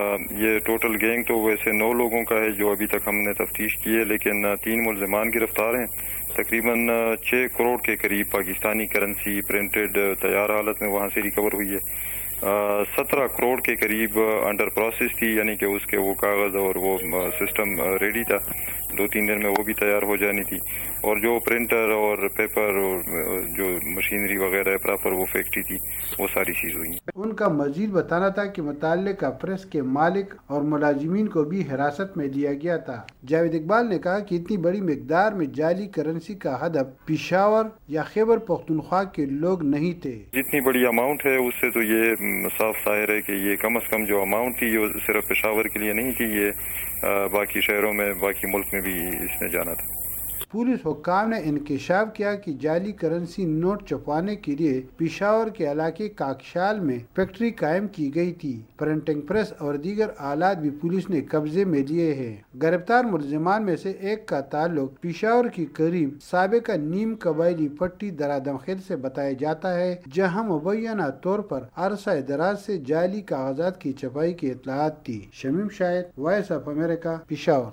یہ ٹوٹل گینگ تو ویسے نو لوگوں کا ہے جو ابھی تک ہم نے تفتیش کی ہے، لیکن تین ملزمان گرفتار ہیں۔ تقریباً چھ کروڑ کے قریب پاکستانی کرنسی پرنٹڈ تیار حالت میں وہاں سے ریکور ہوئی ہے۔ سترہ کروڑ کے قریب انڈر پروسیس تھی، یعنی کہ اس کے وہ کاغذ اور وہ سسٹم ریڈی تھا، دو تین دن میں وہ بھی تیار ہو جانی تھی، اور جو پرنٹر اور پیپر اور جو مشینری وغیرہ ہے پراپر وہ فیکٹری تھی، وہ ساری چیز ہوئی ہیں۔ ان کا مزید بتانا تھا کہ متعلقہ پریس کے مالک اور ملازمین کو بھی حراست میں لیا گیا تھا۔ جاوید اقبال نے کہا کہ اتنی بڑی مقدار میں جعلی کرنسی کا ہدف پشاور یا خیبر پختونخوا کے لوگ نہیں تھے۔ جتنی بڑی اماؤنٹ ہے اس سے تو یہ صاف ظاہر ہے کہ یہ کم از کم جو اماؤنٹ تھی یہ صرف پشاور کے لیے نہیں تھی، یہ باقی شہروں میں باقی ملک میں بھی اس نے جانا تھا۔ پولیس حکام نے انکشاف کیا کہ جعلی کرنسی نوٹ چھپوانے کے لیے پشاور کے علاقے کاکشال میں فیکٹری قائم کی گئی تھی۔ پرنٹنگ پریس اور دیگر آلات بھی پولیس نے قبضے میں لیے ہیں۔ گرفتار ملزمان میں سے ایک کا تعلق پشاور کی قریب سابقہ نیم قبائلی پٹی درادم خیل سے بتایا جاتا ہے، جہاں مبینہ طور پر عرصہ دراز سے جعلی کاغذات کی چھپائی کی اطلاعات تھی۔ Shamim Shahid, Voice of America, Peshawar.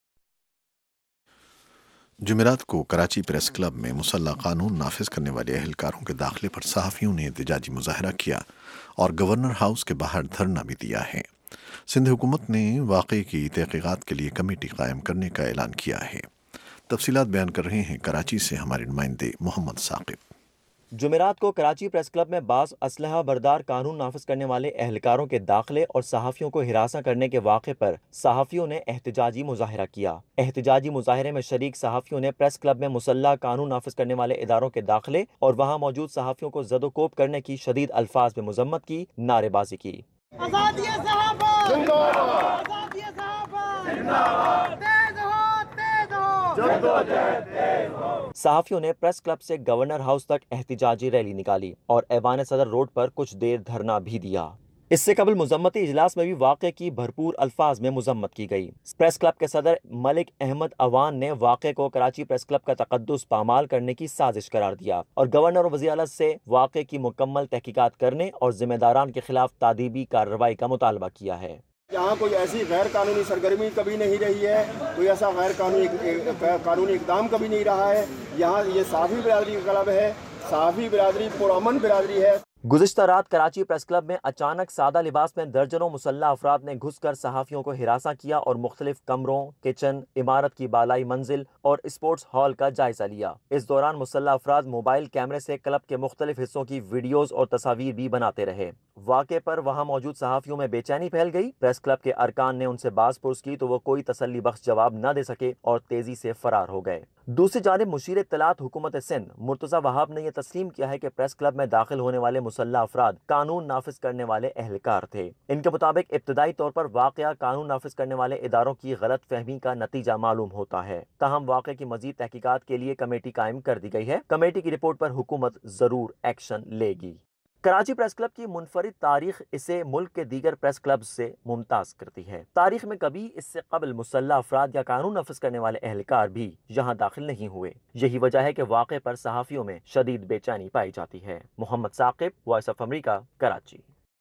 جمعرات کو کراچی پریس کلب میں مسلح قانون نافذ کرنے والے اہلکاروں کے داخلے پر صحافیوں نے احتجاجی مظاہرہ کیا اور گورنر ہاؤس کے باہر دھرنا بھی دیا ہے۔ سندھ حکومت نے واقعے کی تحقیقات کے لیے کمیٹی قائم کرنے کا اعلان کیا ہے۔ تفصیلات بیان کر رہے ہیں کراچی سے ہمارے نمائندے محمد ثاقب۔ جمعرات کو کراچی پریس کلب میں بعض اسلحہ بردار قانون نافذ کرنے والے اہلکاروں کے داخلے اور صحافیوں کو ہراساں کرنے کے واقعے پر صحافیوں نے احتجاجی مظاہرہ کیا۔ احتجاجی مظاہرے میں شریک صحافیوں نے پریس کلب میں مسلح قانون نافذ کرنے والے اداروں کے داخلے اور وہاں موجود صحافیوں کو زد و کوب کرنے کی شدید الفاظ میں مذمت کی، نعرے بازی کی۔ آزادی صحافت زندہ باد، آزادی صحافت زندہ باد، تیز ہو تیز ہو جدوجہد تیز ہو۔ صحافیوں نے پریس کلب سے گورنر ہاؤس تک احتجاجی ریلی نکالی اور ایوان صدر روڈ پر کچھ دیر دھرنا بھی دیا۔ اس سے قبل مذمتی اجلاس میں بھی واقعے کی بھرپور الفاظ میں مذمت کی گئی۔ پریس کلب کے صدر ملک احمد اوان نے واقعے کو کراچی پریس کلب کا تقدس پامال کرنے کی سازش قرار دیا اور گورنر اور وزیر اعلیٰ سے واقعے کی مکمل تحقیقات کرنے اور ذمہ داران کے خلاف تادیبی کارروائی کا مطالبہ کیا ہے۔ یہاں کوئی ایسی غیر قانونی سرگرمی کبھی نہیں رہی ہے، کوئی ایسا غیر قانونی قانونی اقدام کبھی نہیں رہا ہے۔ یہاں یہ صحافی برادری کا کلب ہے، صحافی برادری پرامن برادری ہے۔ گزشتہ رات کراچی پریس کلب میں اچانک سادہ لباس میں درجنوں مسلح افراد نے گھس کر صحافیوں کو ہراساں کیا اور مختلف کمروں، کچن، عمارت کی بالائی منزل اور اسپورٹس ہال کا جائزہ لیا۔ اس دوران مسلح افراد موبائل کیمرے سے کلب کے مختلف حصوں کی ویڈیوز اور تصاویر بھی بناتے رہے۔ واقعے پر وہاں موجود صحافیوں میں بے چینی پھیل گئی۔ پریس کلب کے ارکان نے ان سے باز پرس کی تو وہ کوئی تسلی بخش جواب نہ دے سکے اور تیزی سے فرار ہو گئے۔ دوسری جانب مشیر اطلاعات حکومت سندھ مرتضی وہاب نے یہ تسلیم کیا ہے کہ پریس کلب میں داخل ہونے والے مسلح افراد قانون نافذ کرنے والے اہلکار تھے۔ ان کے مطابق ابتدائی طور پر واقعہ قانون نافذ کرنے والے اداروں کی غلط فہمی کا نتیجہ معلوم ہوتا ہے۔ تاہم واقعے کی مزید تحقیقات کے لیے کمیٹی قائم کر دی گئی ہے۔ کمیٹی کی رپورٹ پر حکومت ضرور ایکشن لے گی۔ کراچی پریس کلب کی منفرد تاریخ اسے ملک کے دیگر پریس کلب سے ممتاز کرتی ہے۔ تاریخ میں کبھی اس سے قبل مسلح افراد یا قانون نافذ کرنے والے اہلکار بھی یہاں داخل نہیں ہوئے۔ یہی وجہ ہے کہ واقعے پر صحافیوں میں شدید بے چینی پائی جاتی ہے۔ Muhammad Saqib, Voice of America, Karachi.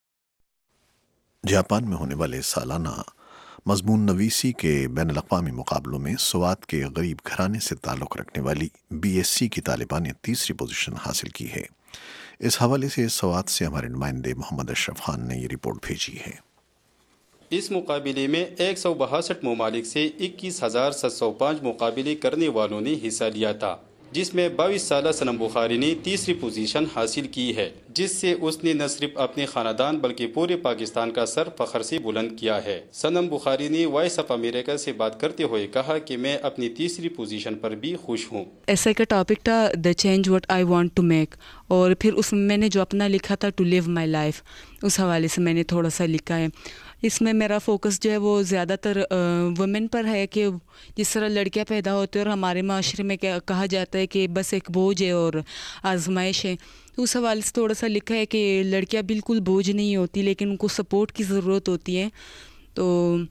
Japan میں ہونے والے سالانہ مضمون نویسی کے بین الاقوامی مقابلوں میں سوات کے غریب گھرانے سے تعلق رکھنے والی بی ایس سی کی طالبہ نے تیسری پوزیشن حاصل کی ہے۔ اس حوالے سے سوات سے ہمارے نمائندے محمد اشرف خان نے یہ رپورٹ بھیجی ہے۔ اس مقابلے میں ایک سو باسٹھ ممالک سے اکیس ہزار سات سو پانچ مقابلے کرنے والوں نے حصہ لیا تھا، جس میں بائیس سالہ سنم بخاری نے تیسری پوزیشن حاصل کی ہے، جس سے اس نے نہ صرف اپنے خاندان بلکہ پورے پاکستان کا سر فخر سے بلند کیا ہے۔ سنم بخاری نے وائس آف امریکہ سے بات کرتے ہوئے کہا کہ میں اپنی تیسری پوزیشن پر بھی خوش ہوں۔ ایسا کا ٹاپک تھا the change what I want to make, اور پھر اس میں میں نے جو اپنا لکھا تھا ٹو لیو مائی لائف، اس حوالے سے میں نے تھوڑا سا لکھا ہے۔ اس میں میرا فوکس جو ہے وہ زیادہ تر وومن پر ہے کہ جس طرح لڑکیاں پیدا ہوتی ہیں اور ہمارے معاشرے میں کہا جاتا ہے کہ بس ایک بوجھ ہے اور آزمائش ہے، اس حوالے سے تھوڑا سا لکھا ہے کہ لڑکیاں بالکل بوجھ نہیں ہوتی لیکن ان کو سپورٹ کی ضرورت ہوتی ہے۔ تو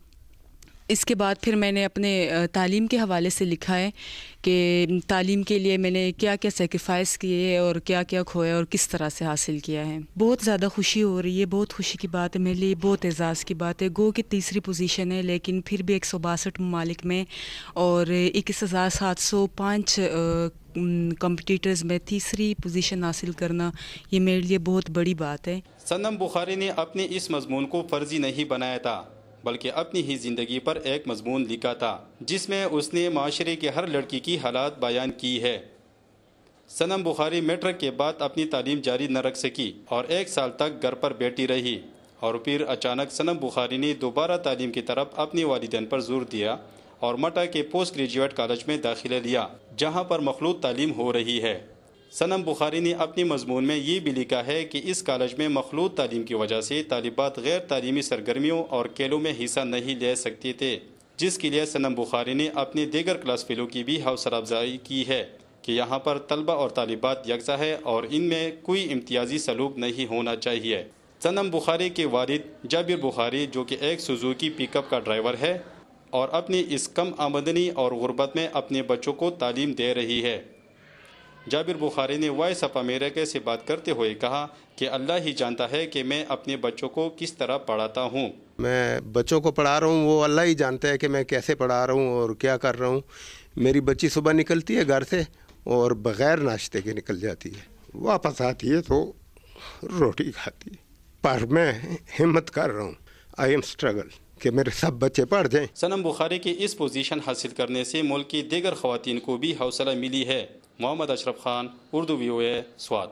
اس کے بعد پھر میں نے اپنے تعلیم کے حوالے سے لکھا ہے کہ تعلیم کے لیے میں نے کیا کیا سیکریفائس کیے اور کیا کیا کھویا اور کس طرح سے حاصل کیا ہے۔ بہت زیادہ خوشی ہو رہی ہے، بہت خوشی کی بات ہے میرے لیے، بہت اعزاز کی بات ہے۔ گو کہ تیسری پوزیشن ہے لیکن پھر بھی ایک سو باسٹھ ممالک میں اور اکیس ہزار سات سو پانچ کمپٹیٹرز میں تیسری پوزیشن حاصل کرنا یہ میرے لیے بہت بڑی بات ہے۔ سنم بخاری نے اپنے اس مضمون کو فرضی نہیں بنایا تھا بلکہ اپنی ہی زندگی پر ایک مضمون لکھا تھا، جس میں اس نے معاشرے کے ہر لڑکی کی حالات بیان کی ہے۔ سنم بخاری میٹرک کے بعد اپنی تعلیم جاری نہ رکھ سکی اور ایک سال تک گھر پر بیٹھی رہی، اور پھر اچانک سنم بخاری نے دوبارہ تعلیم کی طرف اپنے والدین پر زور دیا اور مٹا کے پوسٹ گریجویٹ کالج میں داخلہ لیا، جہاں پر مخلوط تعلیم ہو رہی ہے۔ سنم بخاری نے اپنی مضمون میں یہ بھی لکھا ہے کہ اس کالج میں مخلوط تعلیم کی وجہ سے طالبات غیر تعلیمی سرگرمیوں اور کھیلوں میں حصہ نہیں لے سکتے تھے، جس کے لیے سنم بخاری نے اپنے دیگر کلاس فیلو کی بھی حوصلہ افزائی کی ہے کہ یہاں پر طلبہ اور طالبات یکساں ہے اور ان میں کوئی امتیازی سلوک نہیں ہونا چاہیے۔ سنم بخاری کے والد جابر بخاری، جو کہ ایک سوزوکی پک اپ کا ڈرائیور ہے اور اپنی اس کم آمدنی اور غربت میں اپنے بچوں کو تعلیم دے رہی ہے۔ جابر بخاری نے وائس آف امریکہ سے بات کرتے ہوئے کہا کہ اللہ ہی جانتا ہے کہ میں اپنے بچوں کو کس طرح پڑھاتا ہوں۔ میں بچوں کو پڑھا رہا ہوں، وہ اللہ ہی جانتا ہے کہ میں کیسے پڑھا رہا ہوں اور کیا کر رہا ہوں۔ میری بچی صبح نکلتی ہے گھر سے اور بغیر ناشتے کے نکل جاتی ہے، واپس آتی ہے تو روٹی کھاتی ہے، پر میں ہمت کر رہا ہوں، آئی ایم اسٹرگل کہ میرے سب بچے پڑھ جائیں۔ سنم بخاری کی اس پوزیشن حاصل کرنے سے ملک کی دیگر خواتین کو بھی حوصلہ ملی ہے۔ محمد اشرف خان، اردو وی او اے، سوات۔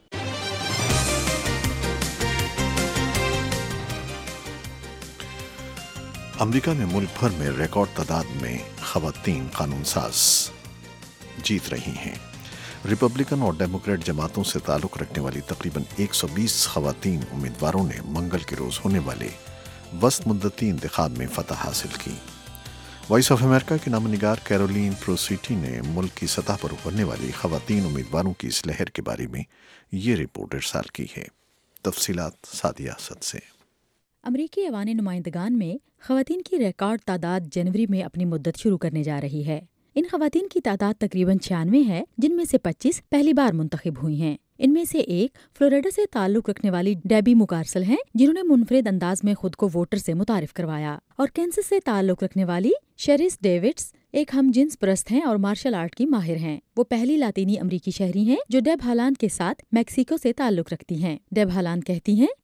امریکہ میں ملک بھر میں ریکارڈ تعداد میں خواتین قانون ساز جیت رہی ہیں۔ ریپبلکن اور ڈیموکریٹ جماعتوں سے تعلق رکھنے والی تقریباً ایک سو بیس خواتین امیدواروں نے منگل کے روز ہونے والے وسط مدتی انتخاب میں فتح حاصل کی۔ وائس آف امریکہ کی نامہ نگار کیرولین پروسیٹی نے ملک کی سطح پر ابھرنے والی خواتین امیدواروں کی اس لہر کے بارے میں یہ رپورٹ ارسال کی ہے۔ تفصیلات سعدیہ اسد سے۔ امریکی ایوان نمائندگان میں خواتین کی ریکارڈ تعداد جنوری میں اپنی مدت شروع کرنے جا رہی ہے۔ ان خواتین کی تعداد تقریباً چھیانوے ہے، جن میں سے پچیس پہلی بار منتخب ہوئی ہیں۔ ان میں سے ایک فلوریڈا سے تعلق رکھنے والی ڈیبی مکارسل ہیں، جنہوں نے منفرد انداز میں خود کو ووٹر سے متعارف کروایا، اور کینسس سے تعلق رکھنے والی شیریس ڈیوڈز ایک ہم جنس پرست ہیں اور مارشل آرٹ کی ماہر ہیں۔ وہ پہلی لاطینی امریکی شہری ہیں جو ڈیب ہالانڈ کے ساتھ میکسیکو سے تعلق رکھتی ہیں۔ ڈیب ہالانڈ کہتی ہیں،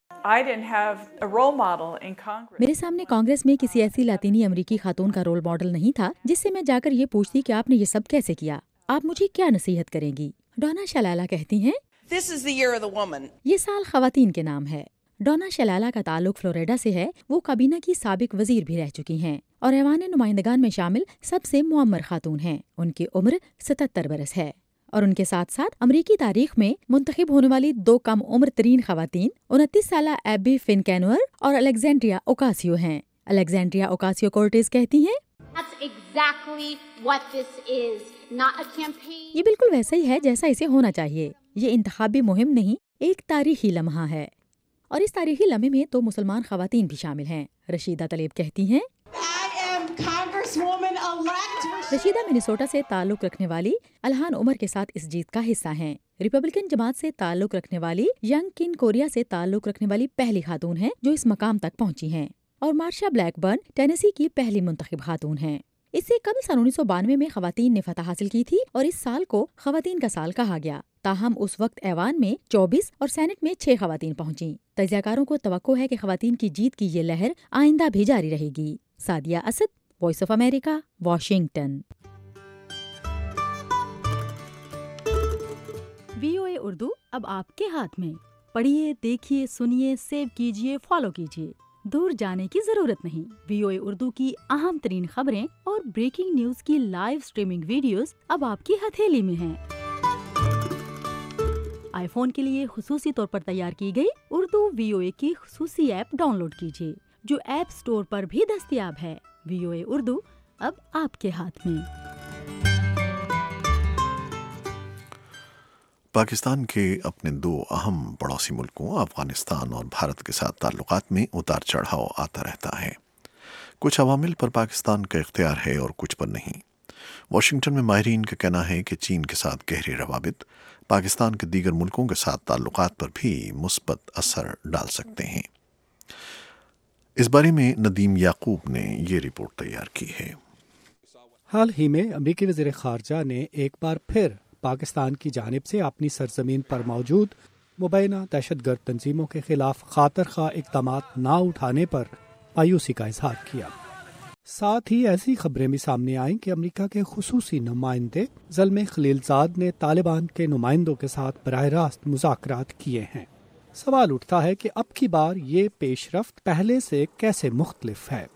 میرے سامنے کانگریس میں کسی ایسی لاطینی امریکی خاتون کا رول ماڈل نہیں تھا جس سے میں جا کر یہ پوچھتی کہ آپ نے یہ سب کیسے کیا، آپ مجھے کیا نصیحت کریں گی۔ ڈونا شلالا کہتی ہیں، یہ سال خواتین کے نام ہے۔ ڈونا شلالا کا تعلق فلوریڈا سے ہے، وہ کابینہ کی سابق وزیر بھی رہ چکی ہیں اور ایوان نمائندگان میں شامل سب سے معمر خاتون ہیں۔ ان کی عمر ستتر برس ہے اور ان کے ساتھ ساتھ امریکی تاریخ میں منتخب ہونے والی دو کم عمر ترین خواتین انتیس سالہ ایبی فنکینور اور الیگزینڈریا اوکاسیو ہیں۔ الیگزینڈریا اوکاسیو کورٹیز کہتی ہیں، یہ بالکل ویسا ہی ہے جیسا اسے ہونا چاہیے۔ یہ انتخابی مہم نہیں، ایک تاریخی لمحہ ہے، اور اس تاریخی لمحے میں تو مسلمان خواتین بھی شامل ہیں۔ رشیدہ طلیب کہتی ہیں، رشیدہ منیسوٹا سے تعلق رکھنے والی الہان عمر کے ساتھ اس جیت کا حصہ ہیں۔ ریپبلکن جماعت سے تعلق رکھنے والی ینگ کن کوریا سے تعلق رکھنے والی پہلی خاتون ہیں جو اس مقام تک پہنچی ہیں، اور مارشا بلیک برن ٹینیسی کی پہلی منتخب خاتون ہیں۔ اس سے قبل سن انیس سو بانوے میں خواتین نے فتح حاصل کی تھی اور اس سال کو خواتین کا سال کہا گیا، تاہم اس وقت ایوان میں چوبیس اور سینٹ میں چھ خواتین پہنچیں۔ تجزیہ کاروں کو توقع ہے کہ خواتین کی جیت کی یہ لہر آئندہ بھی جاری رہے گی۔ Sadia Asad, Voice of America, Washington. V O A Urdu اب آپ کے ہاتھ میں، پڑھیے، دیکھیے، سنیے، سیو کیجیے، فالو کیجیے، دور جانے کی ضرورت نہیں۔ وی او اے اردو کی اہم ترین خبریں اور بریکنگ نیوز کی لائیو سٹریمنگ ویڈیوز اب آپ کی ہتھیلی میں ہیں۔ آئی فون کے لیے خصوصی طور پر تیار کی گئی اردو وی او اے کی خصوصی ایپ ڈاؤن لوڈ کیجیے، جو ایپ سٹور پر بھی دستیاب ہے۔ وی او اے اردو اب آپ کے ہاتھ میں۔ پاکستان کے اپنے دو اہم پڑوسی ملکوں افغانستان اور بھارت کے ساتھ تعلقات میں اتار چڑھاؤ آتا رہتا ہے۔ کچھ عوامل پر پاکستان کا اختیار ہے اور کچھ پر نہیں۔ واشنگٹن میں ماہرین کا کہنا ہے کہ چین کے ساتھ گہرے روابط پاکستان کے دیگر ملکوں کے ساتھ تعلقات پر بھی مثبت اثر ڈال سکتے ہیں۔ اس بارے میں ندیم یعقوب نے یہ رپورٹ تیار کی ہے۔ حال ہی میں امریکی وزیر خارجہ نے ایک بار پھر پاکستان کی جانب سے اپنی سرزمین پر موجود مبینہ دہشت گرد تنظیموں کے خلاف خاطر خواہ اقدامات نہ اٹھانے پر مایوسی کا اظہار کیا۔ ساتھ ہی ایسی خبریں بھی سامنے آئیں کہ امریکہ کے خصوصی نمائندے زلمے خلیلزاد نے طالبان کے نمائندوں کے ساتھ براہ راست مذاکرات کیے ہیں۔ سوال اٹھتا ہے کہ اب کی بار یہ پیش رفت پہلے سے کیسے مختلف ہے۔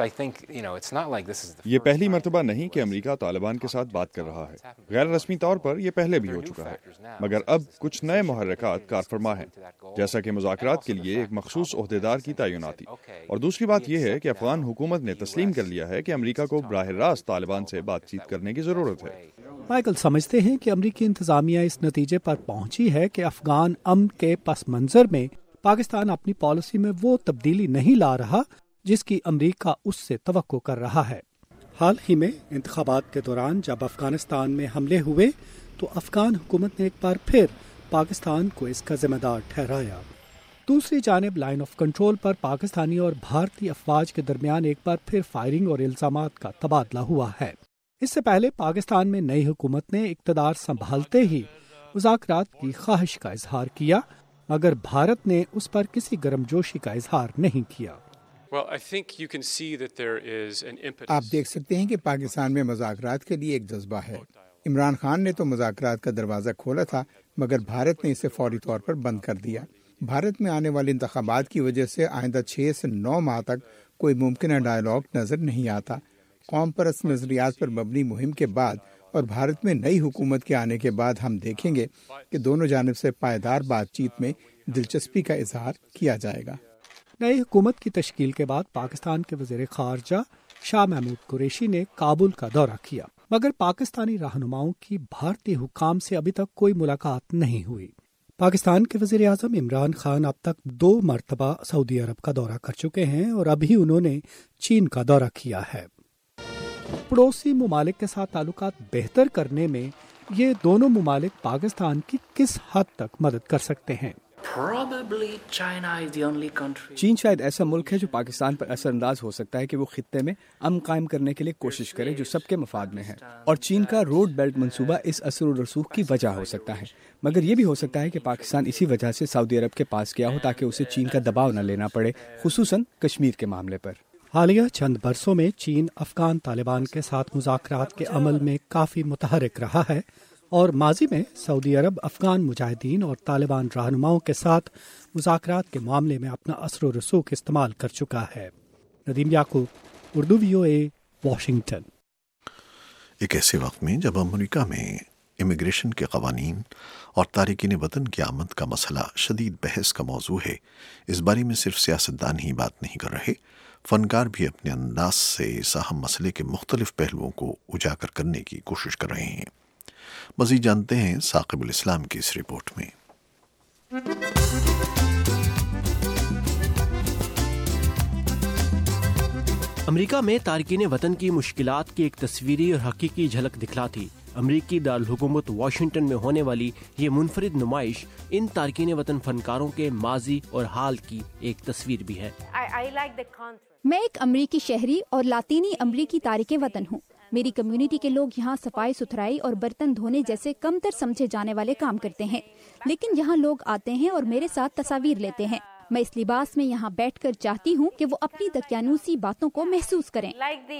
یہ پہلی مرتبہ نہیں کہ امریکہ طالبان کے ساتھ بات کر رہا ہے، غیر رسمی طور پر یہ پہلے بھی ہو چکا ہے، مگر اب کچھ نئے محرکات کار فرما ہیں، جیسا کہ مذاکرات کے لیے ایک مخصوص عہدیدار کی تعیناتی، اور دوسری بات یہ ہے کہ افغان حکومت نے تسلیم کر لیا ہے کہ امریکہ کو براہ راست طالبان سے بات چیت کرنے کی ضرورت ہے۔ مائیکل سمجھتے ہیں کہ امریکی انتظامیہ اس نتیجے پر پہنچی ہے کہ افغان امن کے پس منظر میں پاکستان اپنی پالیسی میں وہ تبدیلی نہیں لا رہا جس کی امریکہ اس سے توقع کر رہا ہے۔ حال ہی میں انتخابات کے دوران جب افغانستان میں حملے ہوئے تو افغان حکومت نے ایک بار پھر پاکستان کو اس کا ذمہ دار ٹھہرایا۔ دوسری جانب لائن آف کنٹرول پر پاکستانی اور بھارتی افواج کے درمیان ایک بار پھر فائرنگ اور الزامات کا تبادلہ ہوا ہے۔ اس سے پہلے پاکستان میں نئی حکومت نے اقتدار سنبھالتے ہی مذاکرات کی خواہش کا اظہار کیا، مگر بھارت نے اس پر کسی گرم جوشی کا اظہار نہیں کیا۔ آپ دیکھ سکتے ہیں کہ پاکستان میں مذاکرات کے لیے ایک جذبہ ہے۔ عمران خان نے تو مذاکرات کا دروازہ کھولا تھا، مگر بھارت نے اسے فوری طور پر بند کر دیا۔ بھارت میں آنے والے انتخابات کی وجہ سے آئندہ چھ سے نو ماہ تک کوئی ممکنہ ڈائیلاگ نظر نہیں آتا۔ قوم پرست نظریات پر مبنی مہم کے بعد اور بھارت میں نئی حکومت کے آنے کے بعد ہم دیکھیں گے کہ دونوں جانب سے پائیدار بات چیت میں دلچسپی کا اظہار کیا جائے گا۔ نئی حکومت کی تشکیل کے بعد پاکستان کے وزیر خارجہ شاہ محمود قریشی نے کابل کا دورہ کیا، مگر پاکستانی رہنماؤں کی بھارتی حکام سے ابھی تک کوئی ملاقات نہیں ہوئی۔ پاکستان کے وزیر اعظم عمران خان اب تک دو مرتبہ سعودی عرب کا دورہ کر چکے ہیں اور ابھی انہوں نے چین کا دورہ کیا ہے۔ پڑوسی ممالک کے ساتھ تعلقات بہتر کرنے میں یہ دونوں ممالک پاکستان کی کس حد تک مدد کر سکتے ہیں؟ چین شاید ایسا ملک ہے جو پاکستان پر اثر انداز ہو سکتا ہے کہ وہ خطے میں امن قائم کرنے کے لیے کوشش کرے جو سب کے مفاد میں ہے، اور چین کا روڈ بیلٹ منصوبہ اس اثر و رسوخ کی وجہ ہو سکتا ہے، مگر یہ بھی ہو سکتا ہے کہ پاکستان اسی وجہ سے سعودی عرب کے پاس گیا ہو تاکہ اسے چین کا دباؤ نہ لینا پڑے، خصوصاً کشمیر کے معاملے پر۔ حالیہ چند برسوں میں چین افغان طالبان کے ساتھ مذاکرات کے عمل میں کافی متحرک رہا ہے، اور ماضی میں سعودی عرب افغان مجاہدین اور طالبان رہنماؤں کے ساتھ مذاکرات کے معاملے میں اپنا اثر و رسوخ استعمال کر چکا ہے۔ Nadeem Yaqoob, Urdu V O A, Washington. ایک ایسے وقت میں جب امریکہ میں امیگریشن کے قوانین اور تارکین وطن کی آمد کا مسئلہ شدید بحث کا موضوع ہے، اس بارے میں صرف سیاستدان ہی بات نہیں کر رہے، فنکار بھی اپنے انداز سے اس اہم مسئلے کے مختلف پہلوؤں کو اجاگر کرنے کی کوشش کر رہے ہیں۔ مزید جانتے ہیں ثاقب الاسلام کی اس رپورٹ میں۔ امریکہ میں تارکین وطن کی مشکلات کی ایک تصویری اور حقیقی جھلک دکھلاتی امریکی دارالحکومت واشنگٹن میں ہونے والی یہ منفرد نمائش ان تارکین وطن فنکاروں کے ماضی اور حال کی ایک تصویر بھی ہے۔ میں ایک امریکی شہری اور لاطینی امریکی تارکین وطن ہوں۔ میری کمیونٹی کے لوگ یہاں صفائی ستھرائی اور برتن دھونے جیسے کم تر سمجھے جانے والے کام کرتے ہیں، لیکن یہاں لوگ آتے ہیں اور میرے ساتھ تصاویر لیتے ہیں۔ میں اس لباس میں یہاں بیٹھ کر چاہتی ہوں کہ وہ اپنی دقیانوسی باتوں کو محسوس کریں۔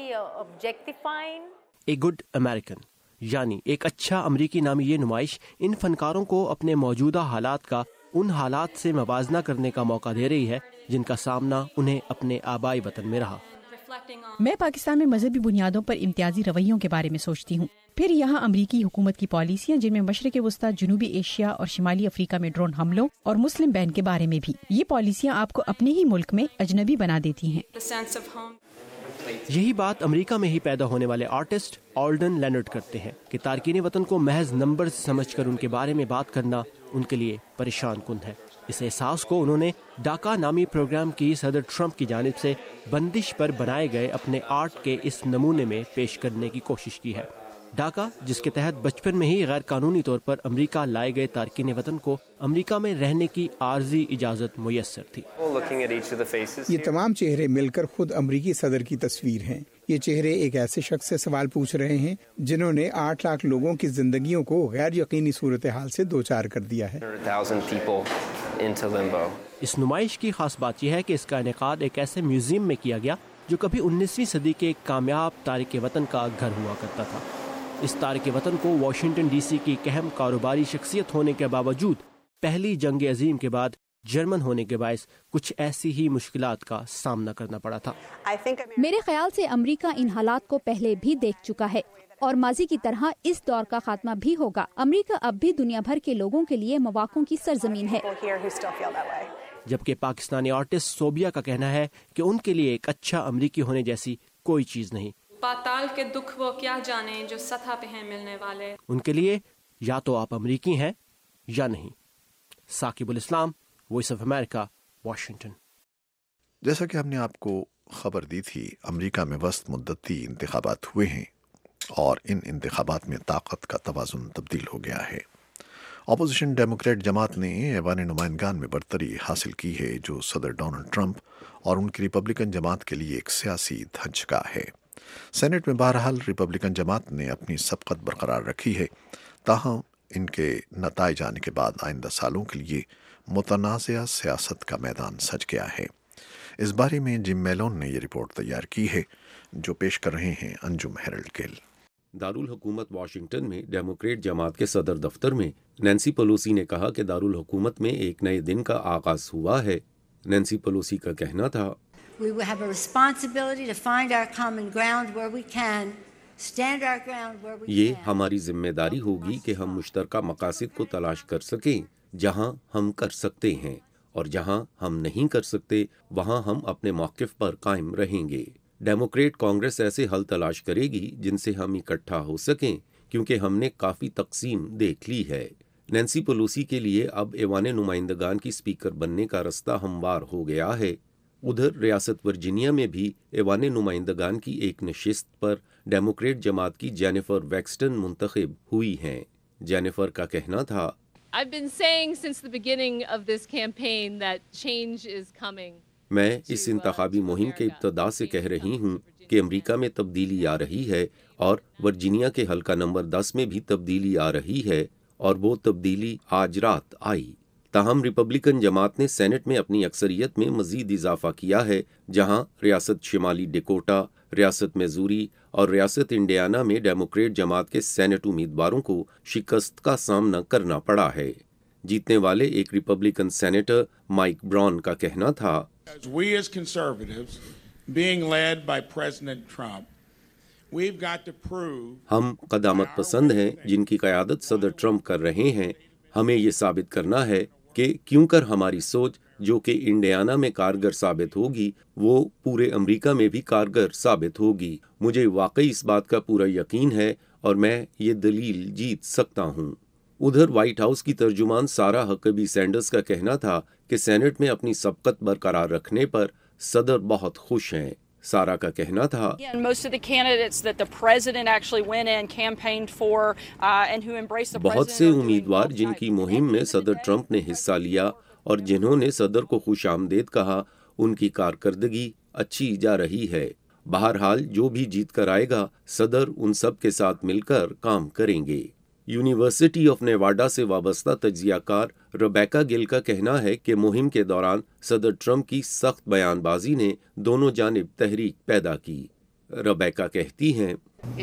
اے گڈ امریکن یعنی ایک اچھا امریکی نامی یہ نمائش ان فنکاروں کو اپنے موجودہ حالات کا ان حالات سے موازنہ کرنے کا موقع دے رہی ہے جن کا سامنا انہیں اپنے آبائی وطن میں رہا۔ میں پاکستان میں مذہبی بنیادوں پر امتیازی رویوں کے بارے میں سوچتی ہوں، پھر یہاں امریکی حکومت کی پالیسیاں جن میں مشرق وسطی، جنوبی ایشیا اور شمالی افریقہ میں ڈرون حملوں اور مسلم بین کے بارے میں بھی۔ یہ پالیسیاں آپ کو اپنے ہی ملک میں اجنبی بنا دیتی ہیں۔ یہی بات امریکہ میں ہی پیدا ہونے والے آرٹسٹ آلڈن لینارڈ کرتے ہیں کہ تارکین وطن کو محض نمبر سمجھ کر ان کے بارے میں بات کرنا ان کے لیے پریشان کن ہے۔ اس احساس کو انہوں نے ڈاکا نامی پروگرام کی صدر ٹرمپ کی جانب سے بندش پر بنائے گئے اپنے آرٹ کے اس نمونے میں پیش کرنے کی کوشش کی ہے۔ ڈاکا جس کے تحت بچپن میں ہی غیر قانونی طور پر امریکہ لائے گئے تارکین وطن کو امریکہ میں رہنے کی عارضی اجازت میسر تھی۔ یہ تمام چہرے مل کر خود امریکی صدر کی تصویر ہیں۔ یہ چہرے ایک ایسے شخص سے سوال پوچھ رہے ہیں جنہوں نے آٹھ لاکھ لوگوں کی زندگیوں کو غیر یقینی صورتحال سے دوچار کر دیا ہے۔ اس نمائش کی خاص بات یہ ہے کہ اس کا انعقاد ایک ایسے میوزیم میں کیا گیا جو کبھی انیسویں صدی کے ایک کامیاب تارک وطن کا گھر ہوا کرتا تھا۔ اس تارک وطن کو واشنگٹن ڈی سی کی ایک اہم کاروباری شخصیت ہونے کے باوجود پہلی جنگ عظیم کے بعد جرمن ہونے کے باعث کچھ ایسی ہی مشکلات کا سامنا کرنا پڑا تھا۔ میرے خیال سے امریکہ ان حالات کو پہلے بھی دیکھ چکا ہے اور ماضی کی طرح اس دور کا خاتمہ بھی ہوگا۔ امریکہ اب بھی دنیا بھر کے لوگوں کے لیے مواقعوں کی سرزمین ہے۔ جبکہ پاکستانی آرٹسٹ صوبیہ کا کہنا ہے کہ ان کے لیے ایک اچھا امریکی ہونے جیسی کوئی چیز نہیں۔ پاتال کے دکھ وہ کیا جانے جو سطح پہ ہیں ملنے والے۔ ان کے لیے یا تو آپ امریکی ہیں یا نہیں۔ ثاقب الاسلام، وائس آف امریکہ، واشنگٹن۔ جیسا کہ ہم نے آپ کو خبر دی تھی، امریکہ میں وسط مدتی انتخابات ہوئے ہیں اور ان انتخابات میں طاقت کا توازن تبدیل ہو گیا ہے۔ اپوزیشن ڈیموکریٹ جماعت نے ایوان نمائندگان میں برتری حاصل کی ہے، جو صدر ڈونلڈ ٹرمپ اور ان کی ریپبلکن جماعت کے لیے ایک سیاسی دھچکا ہے۔ سینٹ میں بہرحال ریپبلکن جماعت نے اپنی سبقت برقرار رکھی ہے، تاہم ان کے نتائج آنے کے بعد آئندہ سالوں کے لیے متنازع سیاست کا میدان سج گیا ہے۔ اس بارے میں جم میلون نے یہ رپورٹ تیار کی ہے، جو پیش کر رہے ہیں انجم ہیرلڈ گل۔ دارالحکومت واشنگٹن میں ڈیموکریٹ جماعت کے صدر دفتر میں نینسی پلوسی نے کہا کہ دارالحکومت میں ایک نئے دن کا آغاز ہوا ہے۔ نینسی پلوسی کا کہنا تھا، We will have a responsibility to find our common ground where we can, stand our ground where we can. یہ ہماری ذمہ داری ہوگی کہ ہم مشترکہ مقاصد کو تلاش کر سکیں جہاں ہم کر سکتے ہیں، اور جہاں ہم نہیں کر سکتے وہاں ہم اپنے موقف پر قائم رہیں گے۔ ڈیموکریٹ کانگریس ایسے حل تلاش کرے گی جن سے ہم اکٹھا ہو سکیں، کیونکہ ہم نے کافی تقسیم دیکھ لی ہے۔ نینسی پلوسی کے لیے اب ایوان نمائندگان کی اسپیکر بننے کا رستہ ہموار ہو گیا ہے۔ ادھر ریاست ورجینیا میں بھی ایوان نمائندگان کی ایک نشست پر ڈیموکریٹ جماعت کی جینیفر ویکسٹن منتخب ہوئی ہیں۔ جینیفر کا کہنا تھا، I've been saying since the beginning of this campaign that change is coming. میں اس انتخابی مہم کے ابتدا سے کہہ رہی ہوں کہ امریکہ میں تبدیلی آ رہی ہے، اور ورجینیا کے حلقہ نمبر دس میں بھی تبدیلی آ رہی ہے، اور وہ تبدیلی آج رات آئی۔ تاہم ریپبلکن جماعت نے سینٹ میں اپنی اکثریت میں مزید اضافہ کیا ہے، جہاں ریاست شمالی ڈیکوٹا، ریاست میزوری اور ریاست انڈیانا میں ڈیموکریٹ جماعت کے سینٹ امیدواروں کو شکست کا سامنا کرنا پڑا ہے۔ جیتنے والے ایک ریپبلکن سینیٹر مائک براؤن کا کہنا تھا، We as conservatives, being led by President Trump, we've got to prove ہم قدامت پسند ہیں جن کی قیادت صدر ٹرمپ کر رہے ہیں۔ ہمیں یہ ثابت کرنا ہے کہ کیوں کر ہماری سوچ جو کہ انڈیانا میں کارگر ثابت ہوگی وہ پورے امریکہ میں بھی کارگر ثابت ہوگی۔ مجھے واقعی اس بات کا پورا یقین ہے اور میں یہ دلیل جیت سکتا ہوں۔ ادھر وائٹ ہاؤس کی ترجمان سارا ہکبی سینڈرز کا کہنا تھا کہ سینٹ میں اپنی سبقت برقرار رکھنے پر صدر بہت خوش ہیں. سارا کا کہنا تھا بہت سے امیدوار جن کی مہم میں صدر ٹرمپ نے حصہ لیا اور جنہوں نے صدر کو خوش آمدید کہا ان کی کارکردگی اچھی جا رہی ہے. بہرحال جو بھی جیت کر آئے گا صدر ان سب کے ساتھ مل کر کام کریں گے. یونیورسٹی آف نیواڈا سے وابستہ تجزیہ کار ربیکا گل کا کہنا ہے کہ مہم کے دوران صدر ٹرمپ کی سخت بیان بازی نے دونوں جانب تحریک پیدا کی. ربیکا کہتی ہیں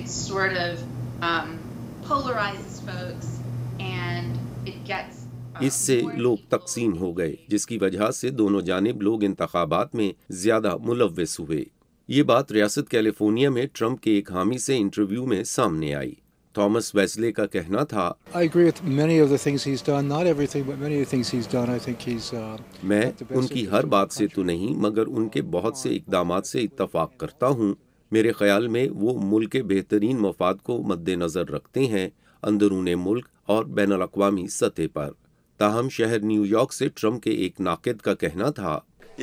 اس سے لوگ تقسیم ہو گئے جس کی وجہ سے دونوں جانب لوگ انتخابات میں زیادہ ملوث ہوئے. یہ بات ریاست کیلیفورنیا میں ٹرمپ کے ایک حامی سے انٹرویو میں سامنے آئی. تھامس ویسلے کا کہنا تھا میں ان کی ہر بات سے تو نہیں مگر ان کے بہت سے اقدامات سے اتفاق کرتا ہوں. میرے خیال میں وہ ملک کے بہترین مفاد کو مد نظر رکھتے ہیں اندرون ملک اور بین الاقوامی سطح پر. تاہم شہر نیو یارک سے ٹرمپ کے ایک ناقد کا کہنا تھا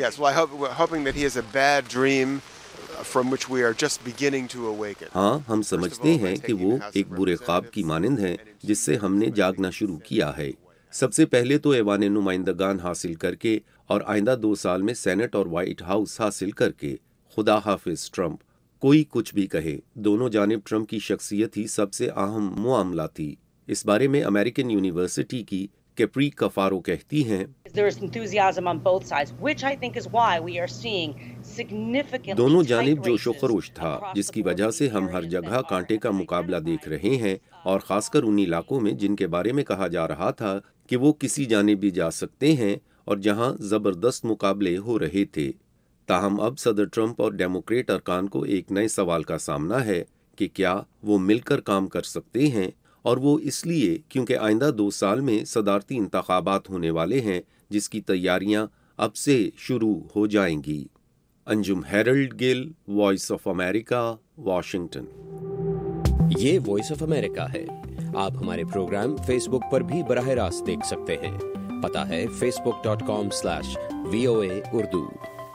ہاں ہم سمجھتے ہیں کہ وہ ایک برے خواب کی مانند ہیں جس سے ہم نے جاگنا شروع کیا ہے. سب سے پہلے تو ایوان نمائندگان حاصل کر کے اور آئندہ دو سال میں سینٹ اور وائٹ ہاؤس حاصل کر کے. خدا حافظ ٹرمپ. کوئی کچھ بھی کہے دونوں جانب ٹرمپ کی شخصیت ہی سب سے اہم معاملہ تھی. اس بارے میں امریکن یونیورسٹی کی کیپری کفارو کہتی ہیں دونوں جانب جوش و خروش تھا جس کی وجہ سے ہم ہر جگہ کانٹے کا مقابلہ دیکھ رہے ہیں اور خاص کر ان علاقوں میں جن کے بارے میں کہا جا رہا تھا کہ وہ کسی جانب بھی جا سکتے ہیں اور جہاں زبردست مقابلے ہو رہے تھے. تاہم اب صدر ٹرمپ اور ڈیموکریٹ ارکان کو ایک نئے سوال کا سامنا ہے کہ کیا وہ مل کر کام کر سکتے ہیں، اور وہ اس لیے کیونکہ آئندہ دو سال میں صدارتی انتخابات ہونے والے ہیں جس کی تیاریاں اب سے شروع ہو جائیں گی. Anjum Herald Gill, Voice of America, Washington. یہ وائس آف امریکہ ہے. آپ ہمارے پروگرام فیس بک پر بھی براہ راست دیکھ سکتے ہیں. پتہ ہے Facebook dot com slash V O A Urdu.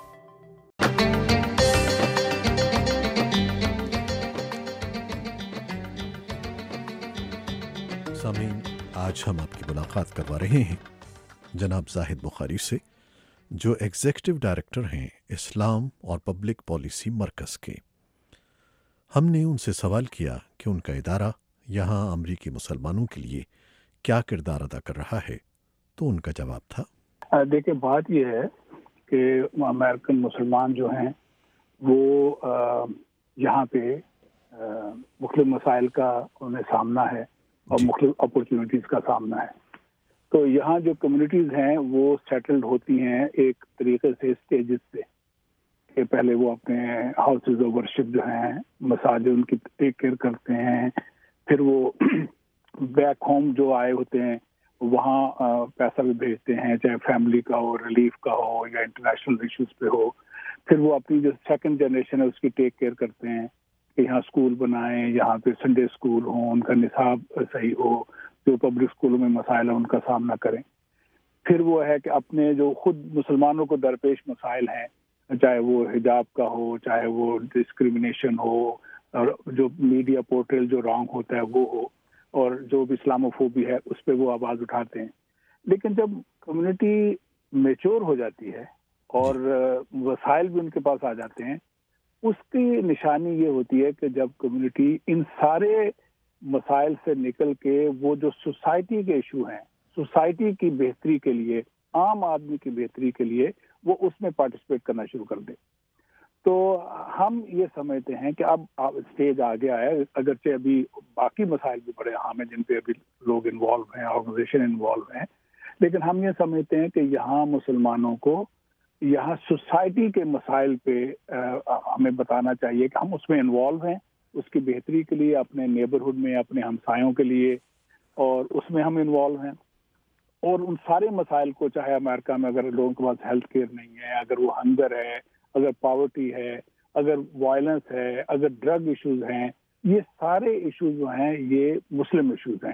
سامعین، آج ہم آپ کی ملاقات کروا رہے ہیں جناب زاہد بخاری سے، جو ایگزیکٹو ڈائریکٹر ہیں اسلام اور پبلک پالیسی مرکز کے. ہم نے ان سے سوال کیا کہ ان کا ادارہ یہاں امریکی مسلمانوں کے لیے کیا کردار ادا کر رہا ہے، تو ان کا جواب تھا دیکھیں بات یہ ہے کہ امریکن مسلمان جو ہیں وہ یہاں پہ مختلف مسائل کا انہیں سامنا ہے اور مختلف اپرچونٹیز کا سامنا ہے. تو یہاں جو کمیونٹیز ہیں وہ سیٹلڈ ہوتی ہیں ایک طریقے سے اسٹیجز سے کہ پہلے وہ اپنے ہاؤسز آف ورشپ جو ہیں مساجد ان کی ٹیک کیئر کرتے ہیں، پھر وہ بیک ہوم جو آئے ہوتے ہیں وہاں پیسہ بھی بھیجتے ہیں، چاہے فیملی کا ہو، ریلیف کا ہو یا انٹرنیشنل ایشوز پہ ہو. پھر وہ اپنی جو سیکنڈ جنریشن ہے اس کی ٹیک کیئر کرتے ہیں کہ یہاں اسکول بنائیں، یہاں پہ سنڈے اسکول ہوں، ان کا نصاب صحیح ہو، جو پبلک اسکولوں میں مسائل ہیں ان کا سامنا کریں. پھر وہ ہے کہ اپنے جو خود مسلمانوں کو درپیش مسائل ہیں، چاہے وہ حجاب کا ہو، چاہے وہ ڈسکریمنیشن ہو، اور جو میڈیا پورٹل جو رانگ ہوتا ہے وہ ہو، اور جو بھی اسلاموفوبی ہے اس پہ وہ آواز اٹھاتے ہیں. لیکن جب کمیونٹی میچور ہو جاتی ہے اور وسائل بھی ان کے پاس آ جاتے ہیں، اس کی نشانی یہ ہوتی ہے کہ جب کمیونٹی ان سارے مسائل سے نکل کے وہ جو سوسائٹی کے ایشو ہیں، سوسائٹی کی بہتری کے لیے، عام آدمی کی بہتری کے لیے وہ اس میں پارٹیسپیٹ کرنا شروع کر دے. تو ہم یہ سمجھتے ہیں کہ اب اسٹیج آ گیا ہے، اگرچہ ابھی باقی مسائل بھی بڑے اہم ہیں جن پہ ابھی لوگ انوالو ہیں، آرگنائزیشن انوالو ہیں، لیکن ہم یہ سمجھتے ہیں کہ یہاں مسلمانوں کو یہاں سوسائٹی کے مسائل پہ ہمیں بتانا چاہیے کہ ہم اس میں انوالو ہیں، اس کی بہتری کے لیے، اپنے نیبرہڈ میں، اپنے ہمسایوں کے لیے، اور اس میں ہم انوالو ہیں. اور ان سارے مسائل کو، چاہے امریکہ میں اگر لوگوں کے پاس ہیلتھ کیئر نہیں ہے، اگر وہ ہنگر ہے، اگر پاورٹی ہے، اگر وائلنس ہے، اگر ڈرگ ایشوز ہیں، یہ سارے ایشوز جو ہیں یہ مسلم ایشوز ہیں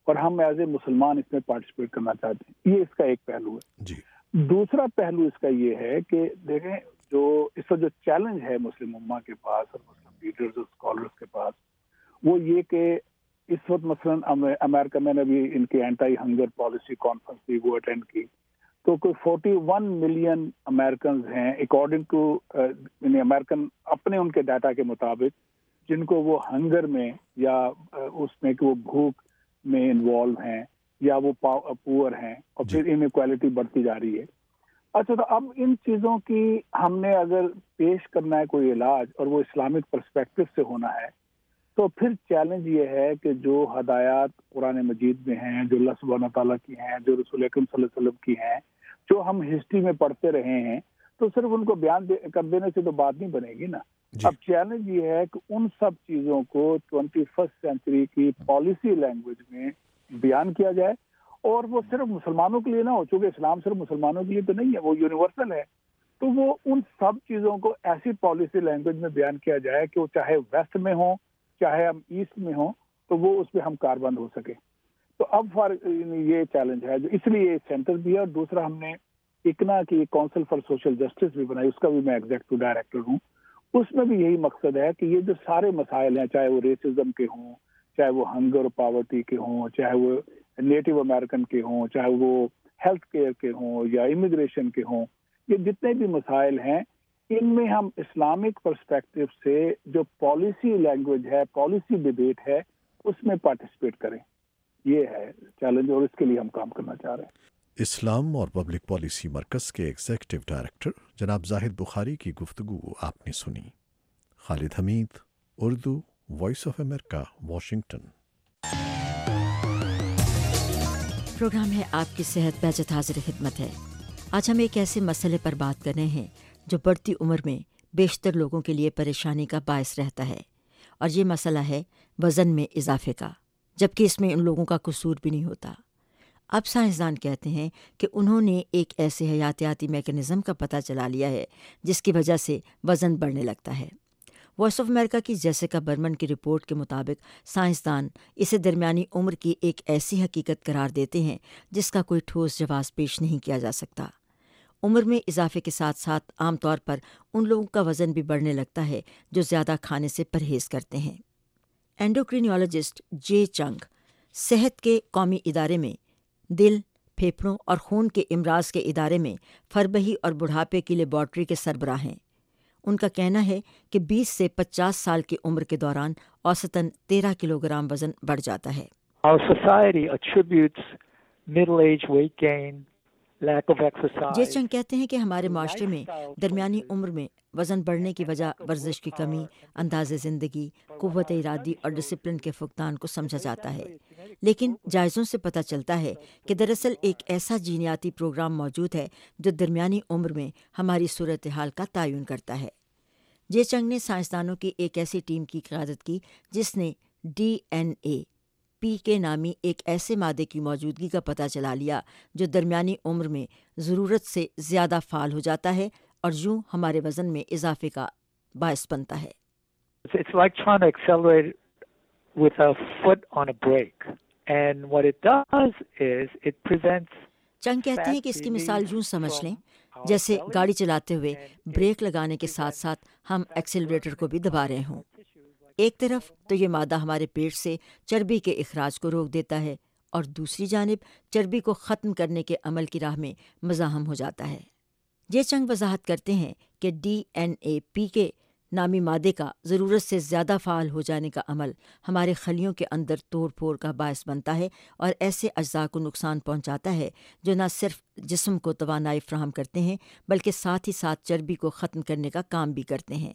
اور ہم ایز اے مسلمان اس میں پارٹیسپیٹ کرنا چاہتے ہیں. یہ اس کا ایک پہلو ہے. جی. دوسرا پہلو اس کا یہ ہے کہ دیکھیں جو اس وقت جو چیلنج ہے مسلم امہ کے پاس اور مسلم لیڈرز اور اسکالرز کے پاس وہ یہ کہ اس وقت مثلاً امریکہ میں نے بھی ان کی اینٹائی ہنگر پالیسی کانفرنس تھی وہ اٹینڈ کی تو کوئی فورٹی ون ملین امریکنز ہیں اکارڈنگ ٹو یعنی امریکن اپنے ان کے ڈاٹا کے مطابق جن کو وہ ہنگر میں یا اس میں کہ وہ بھوک میں انوالو ہیں یا وہ پور ہیں اور پھر ان ایکوالٹی بڑھتی جا رہی ہے. اچھا تو اب ان چیزوں کی ہم نے اگر پیش کرنا ہے کوئی علاج اور وہ اسلامک پرسپیکٹو سے ہونا ہے تو پھر چیلنج یہ ہے کہ جو ہدایات قرآن مجید میں ہیں جو اللہ سبحانہ تعالیٰ کی ہیں جو رسول اکرم صلی اللہ علیہ وسلم کی ہیں جو ہم ہسٹری میں پڑھتے رہے ہیں تو صرف ان کو بیان کر دینے سے تو بات نہیں بنے گی نا. جی. اب چیلنج یہ ہے کہ ان سب چیزوں کو ٹوینٹی فرسٹ سینچری کی پالیسی لینگویج میں بیان کیا جائے اور وہ صرف مسلمانوں کے لیے نہ ہو چونکہ اسلام صرف مسلمانوں کے لیے تو نہیں ہے وہ یونیورسل ہے تو وہ ان سب چیزوں کو ایسی پالیسی لینگویج میں بیان کیا جائے کہ وہ چاہے ویسٹ میں ہوں چاہے ہم ایسٹ میں ہوں تو وہ اس پہ ہم کاربند ہو سکے. تو اب فار یہ چیلنج ہے جو اس لیے سینٹر بھی ہے اور دوسرا ہم نے اکنا کی کونسل فار سوشل جسٹس بھی بنائی اس کا بھی میں ایگزیکٹو ڈائریکٹر ہوں. اس میں بھی یہی مقصد ہے کہ یہ جو سارے مسائل ہیں چاہے وہ ریسزم کے ہوں چاہے وہ ہنگر اور پاورٹی کے ہوں چاہے وہ نیٹو امریکن کے ہوں چاہے وہ ہیلتھ کیئر کے ہوں یا امیگریشن کے ہوں یہ جتنے بھی مسائل ہیں ان میں ہم اسلامک پرسپیکٹو سے جو پالیسی لینگویج ہے پالیسی ڈیبیٹ ہے اس میں پارٹیسپیٹ کریں. یہ ہے چیلنج اور اس کے لیے ہم کام کرنا چاہ رہے ہیں. اسلام اور پبلک پالیسی مرکز کے ایگزیکٹو ڈائریکٹر جناب زاہد بخاری کی گفتگو آپ نے سنی. Khalid Hameed, Urdu, Voice of America, Washington. Program ہے آپ کی صحت بہجت حاضر خدمت ہے. آج ہم ایک ایسے مسئلے پر بات کر رہے ہیں جو بڑھتی عمر میں بیشتر لوگوں کے لیے پریشانی کا باعث رہتا ہے اور یہ مسئلہ ہے وزن میں اضافے کا، جبکہ اس میں ان لوگوں کا قصور بھی نہیں ہوتا. اب سائنسدان کہتے ہیں کہ انہوں نے ایک ایسے حیاتیاتی میکانزم کا پتہ چلا لیا ہے جس کی وجہ سے وزن بڑھنے لگتا ہے. وائس آف امریکہ کی جیسیکا برمن کی رپورٹ کے مطابق سائنسدان اسے درمیانی عمر کی ایک ایسی حقیقت قرار دیتے ہیں جس کا کوئی ٹھوس جواز پیش نہیں کیا جا سکتا. عمر میں اضافے کے ساتھ ساتھ عام طور پر ان لوگوں کا وزن بھی بڑھنے لگتا ہے جو زیادہ کھانے سے پرہیز کرتے ہیں. اینڈوکرینیولوجسٹ جے چنگ صحت کے قومی ادارے میں دل، پھیپھڑوں اور خون کے امراض کے ادارے میں فربہی اور بڑھاپے کی لیبارٹری کے سربراہ ہیں. ان کا کہنا ہے کہ بیس سے پچاس سال کی عمر کے دوران اوسطاً تیرہ کلو گرام وزن بڑھ جاتا ہے. Our society attributes middle age weight gain, lack of exercise. جے چنگ کہتے ہیں کہ ہمارے معاشرے میں درمیانی عمر میں وزن بڑھنے کی وجہ ورزش کی کمی، انداز زندگی، قوت ارادی اور ڈسپلن کے فقدان کو سمجھا جاتا ہے. لیکن جائزوں سے پتہ چلتا ہے کہ دراصل ایک ایسا جینیاتی پروگرام موجود ہے جو درمیانی عمر میں ہماری صورتحال کا تعین کرتا ہے. جے چنگ نے سائنسدانوں کی ایک ایسی ٹیم کی قیادت کی جس نے ڈی این اے پی کے نامی ایک ایسے مادے کی موجودگی کا پتہ چلا لیا جو درمیانی عمر میں ضرورت سے زیادہ فعال ہو جاتا ہے اور یوں ہمارے وزن میں اضافے کا باعث بنتا ہے. It's like trying to accelerate with a foot on a brake. And what it does is it prevents چنگ کہتے ہیں کہ اس کی مثال یوں سمجھ لیں جیسے گاڑی چلاتے ہوئے بریک لگانے کے ساتھ ساتھ ہم ایکسیلریٹر کو بھی دبا رہے ہوں. ایک طرف تو یہ مادہ ہمارے پیٹ سے چربی کے اخراج کو روک دیتا ہے اور دوسری جانب چربی کو ختم کرنے کے عمل کی راہ میں مزاحم ہو جاتا ہے. جے چنگ وضاحت کرتے ہیں کہ ڈی این اے پی کے نامی مادے کا ضرورت سے زیادہ فعال ہو جانے کا عمل ہمارے خلیوں کے اندر توڑ پھوڑ کا باعث بنتا ہے اور ایسے اجزاء کو نقصان پہنچاتا ہے جو نہ صرف جسم کو توانائی فراہم کرتے ہیں بلکہ ساتھ ہی ساتھ چربی کو ختم کرنے کا کام بھی کرتے ہیں.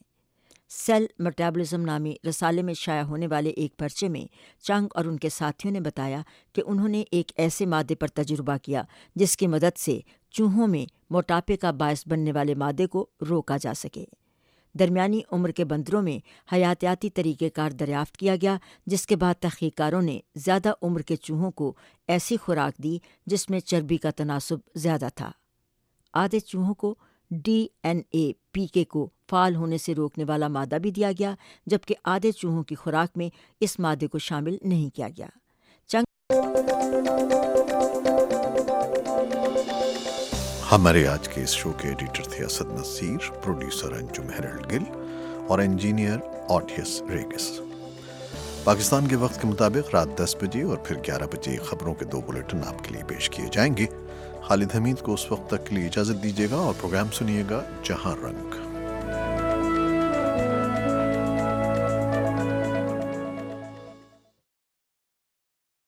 سیل میٹابولزم نامی رسالے میں شائع ہونے والے ایک پرچے میں چنگ اور ان کے ساتھیوں نے بتایا کہ انہوں نے ایک ایسے مادے پر تجربہ کیا جس کی مدد سے چوہوں میں موٹاپے کا باعث بننے والے مادے کو روکا جا سکے. درمیانی عمر کے بندروں میں حیاتیاتی طریقہ کار دریافت کیا گیا جس کے بعد تحقیق کاروں نے زیادہ عمر کے چوہوں کو ایسی خوراک دی جس میں چربی کا تناسب زیادہ تھا. آدھے چوہوں کو ڈی این اے پی کے کو فعال ہونے سے روکنے والا مادہ بھی دیا گیا جبکہ آدھے چوہوں کی خوراک میں اس مادے کو شامل نہیں کیا گیا. چنگ ہمارے آج کے اس شو کے ایڈیٹر تھے اسد نصیر، پروڈیوسر انجم ہیرلڈ گل اور انجینئر آٹیس ریگس۔ پاکستان کے وقت کے مطابق رات دس بجے اور پھر گیارہ بجے خبروں کے دو بلیٹن آپ کے لیے پیش کیے جائیں گے۔ خالد حمید کو اس وقت تک کے لیے اجازت دیجیے گا اور پروگرام سنیے گا جہاں رنگ۔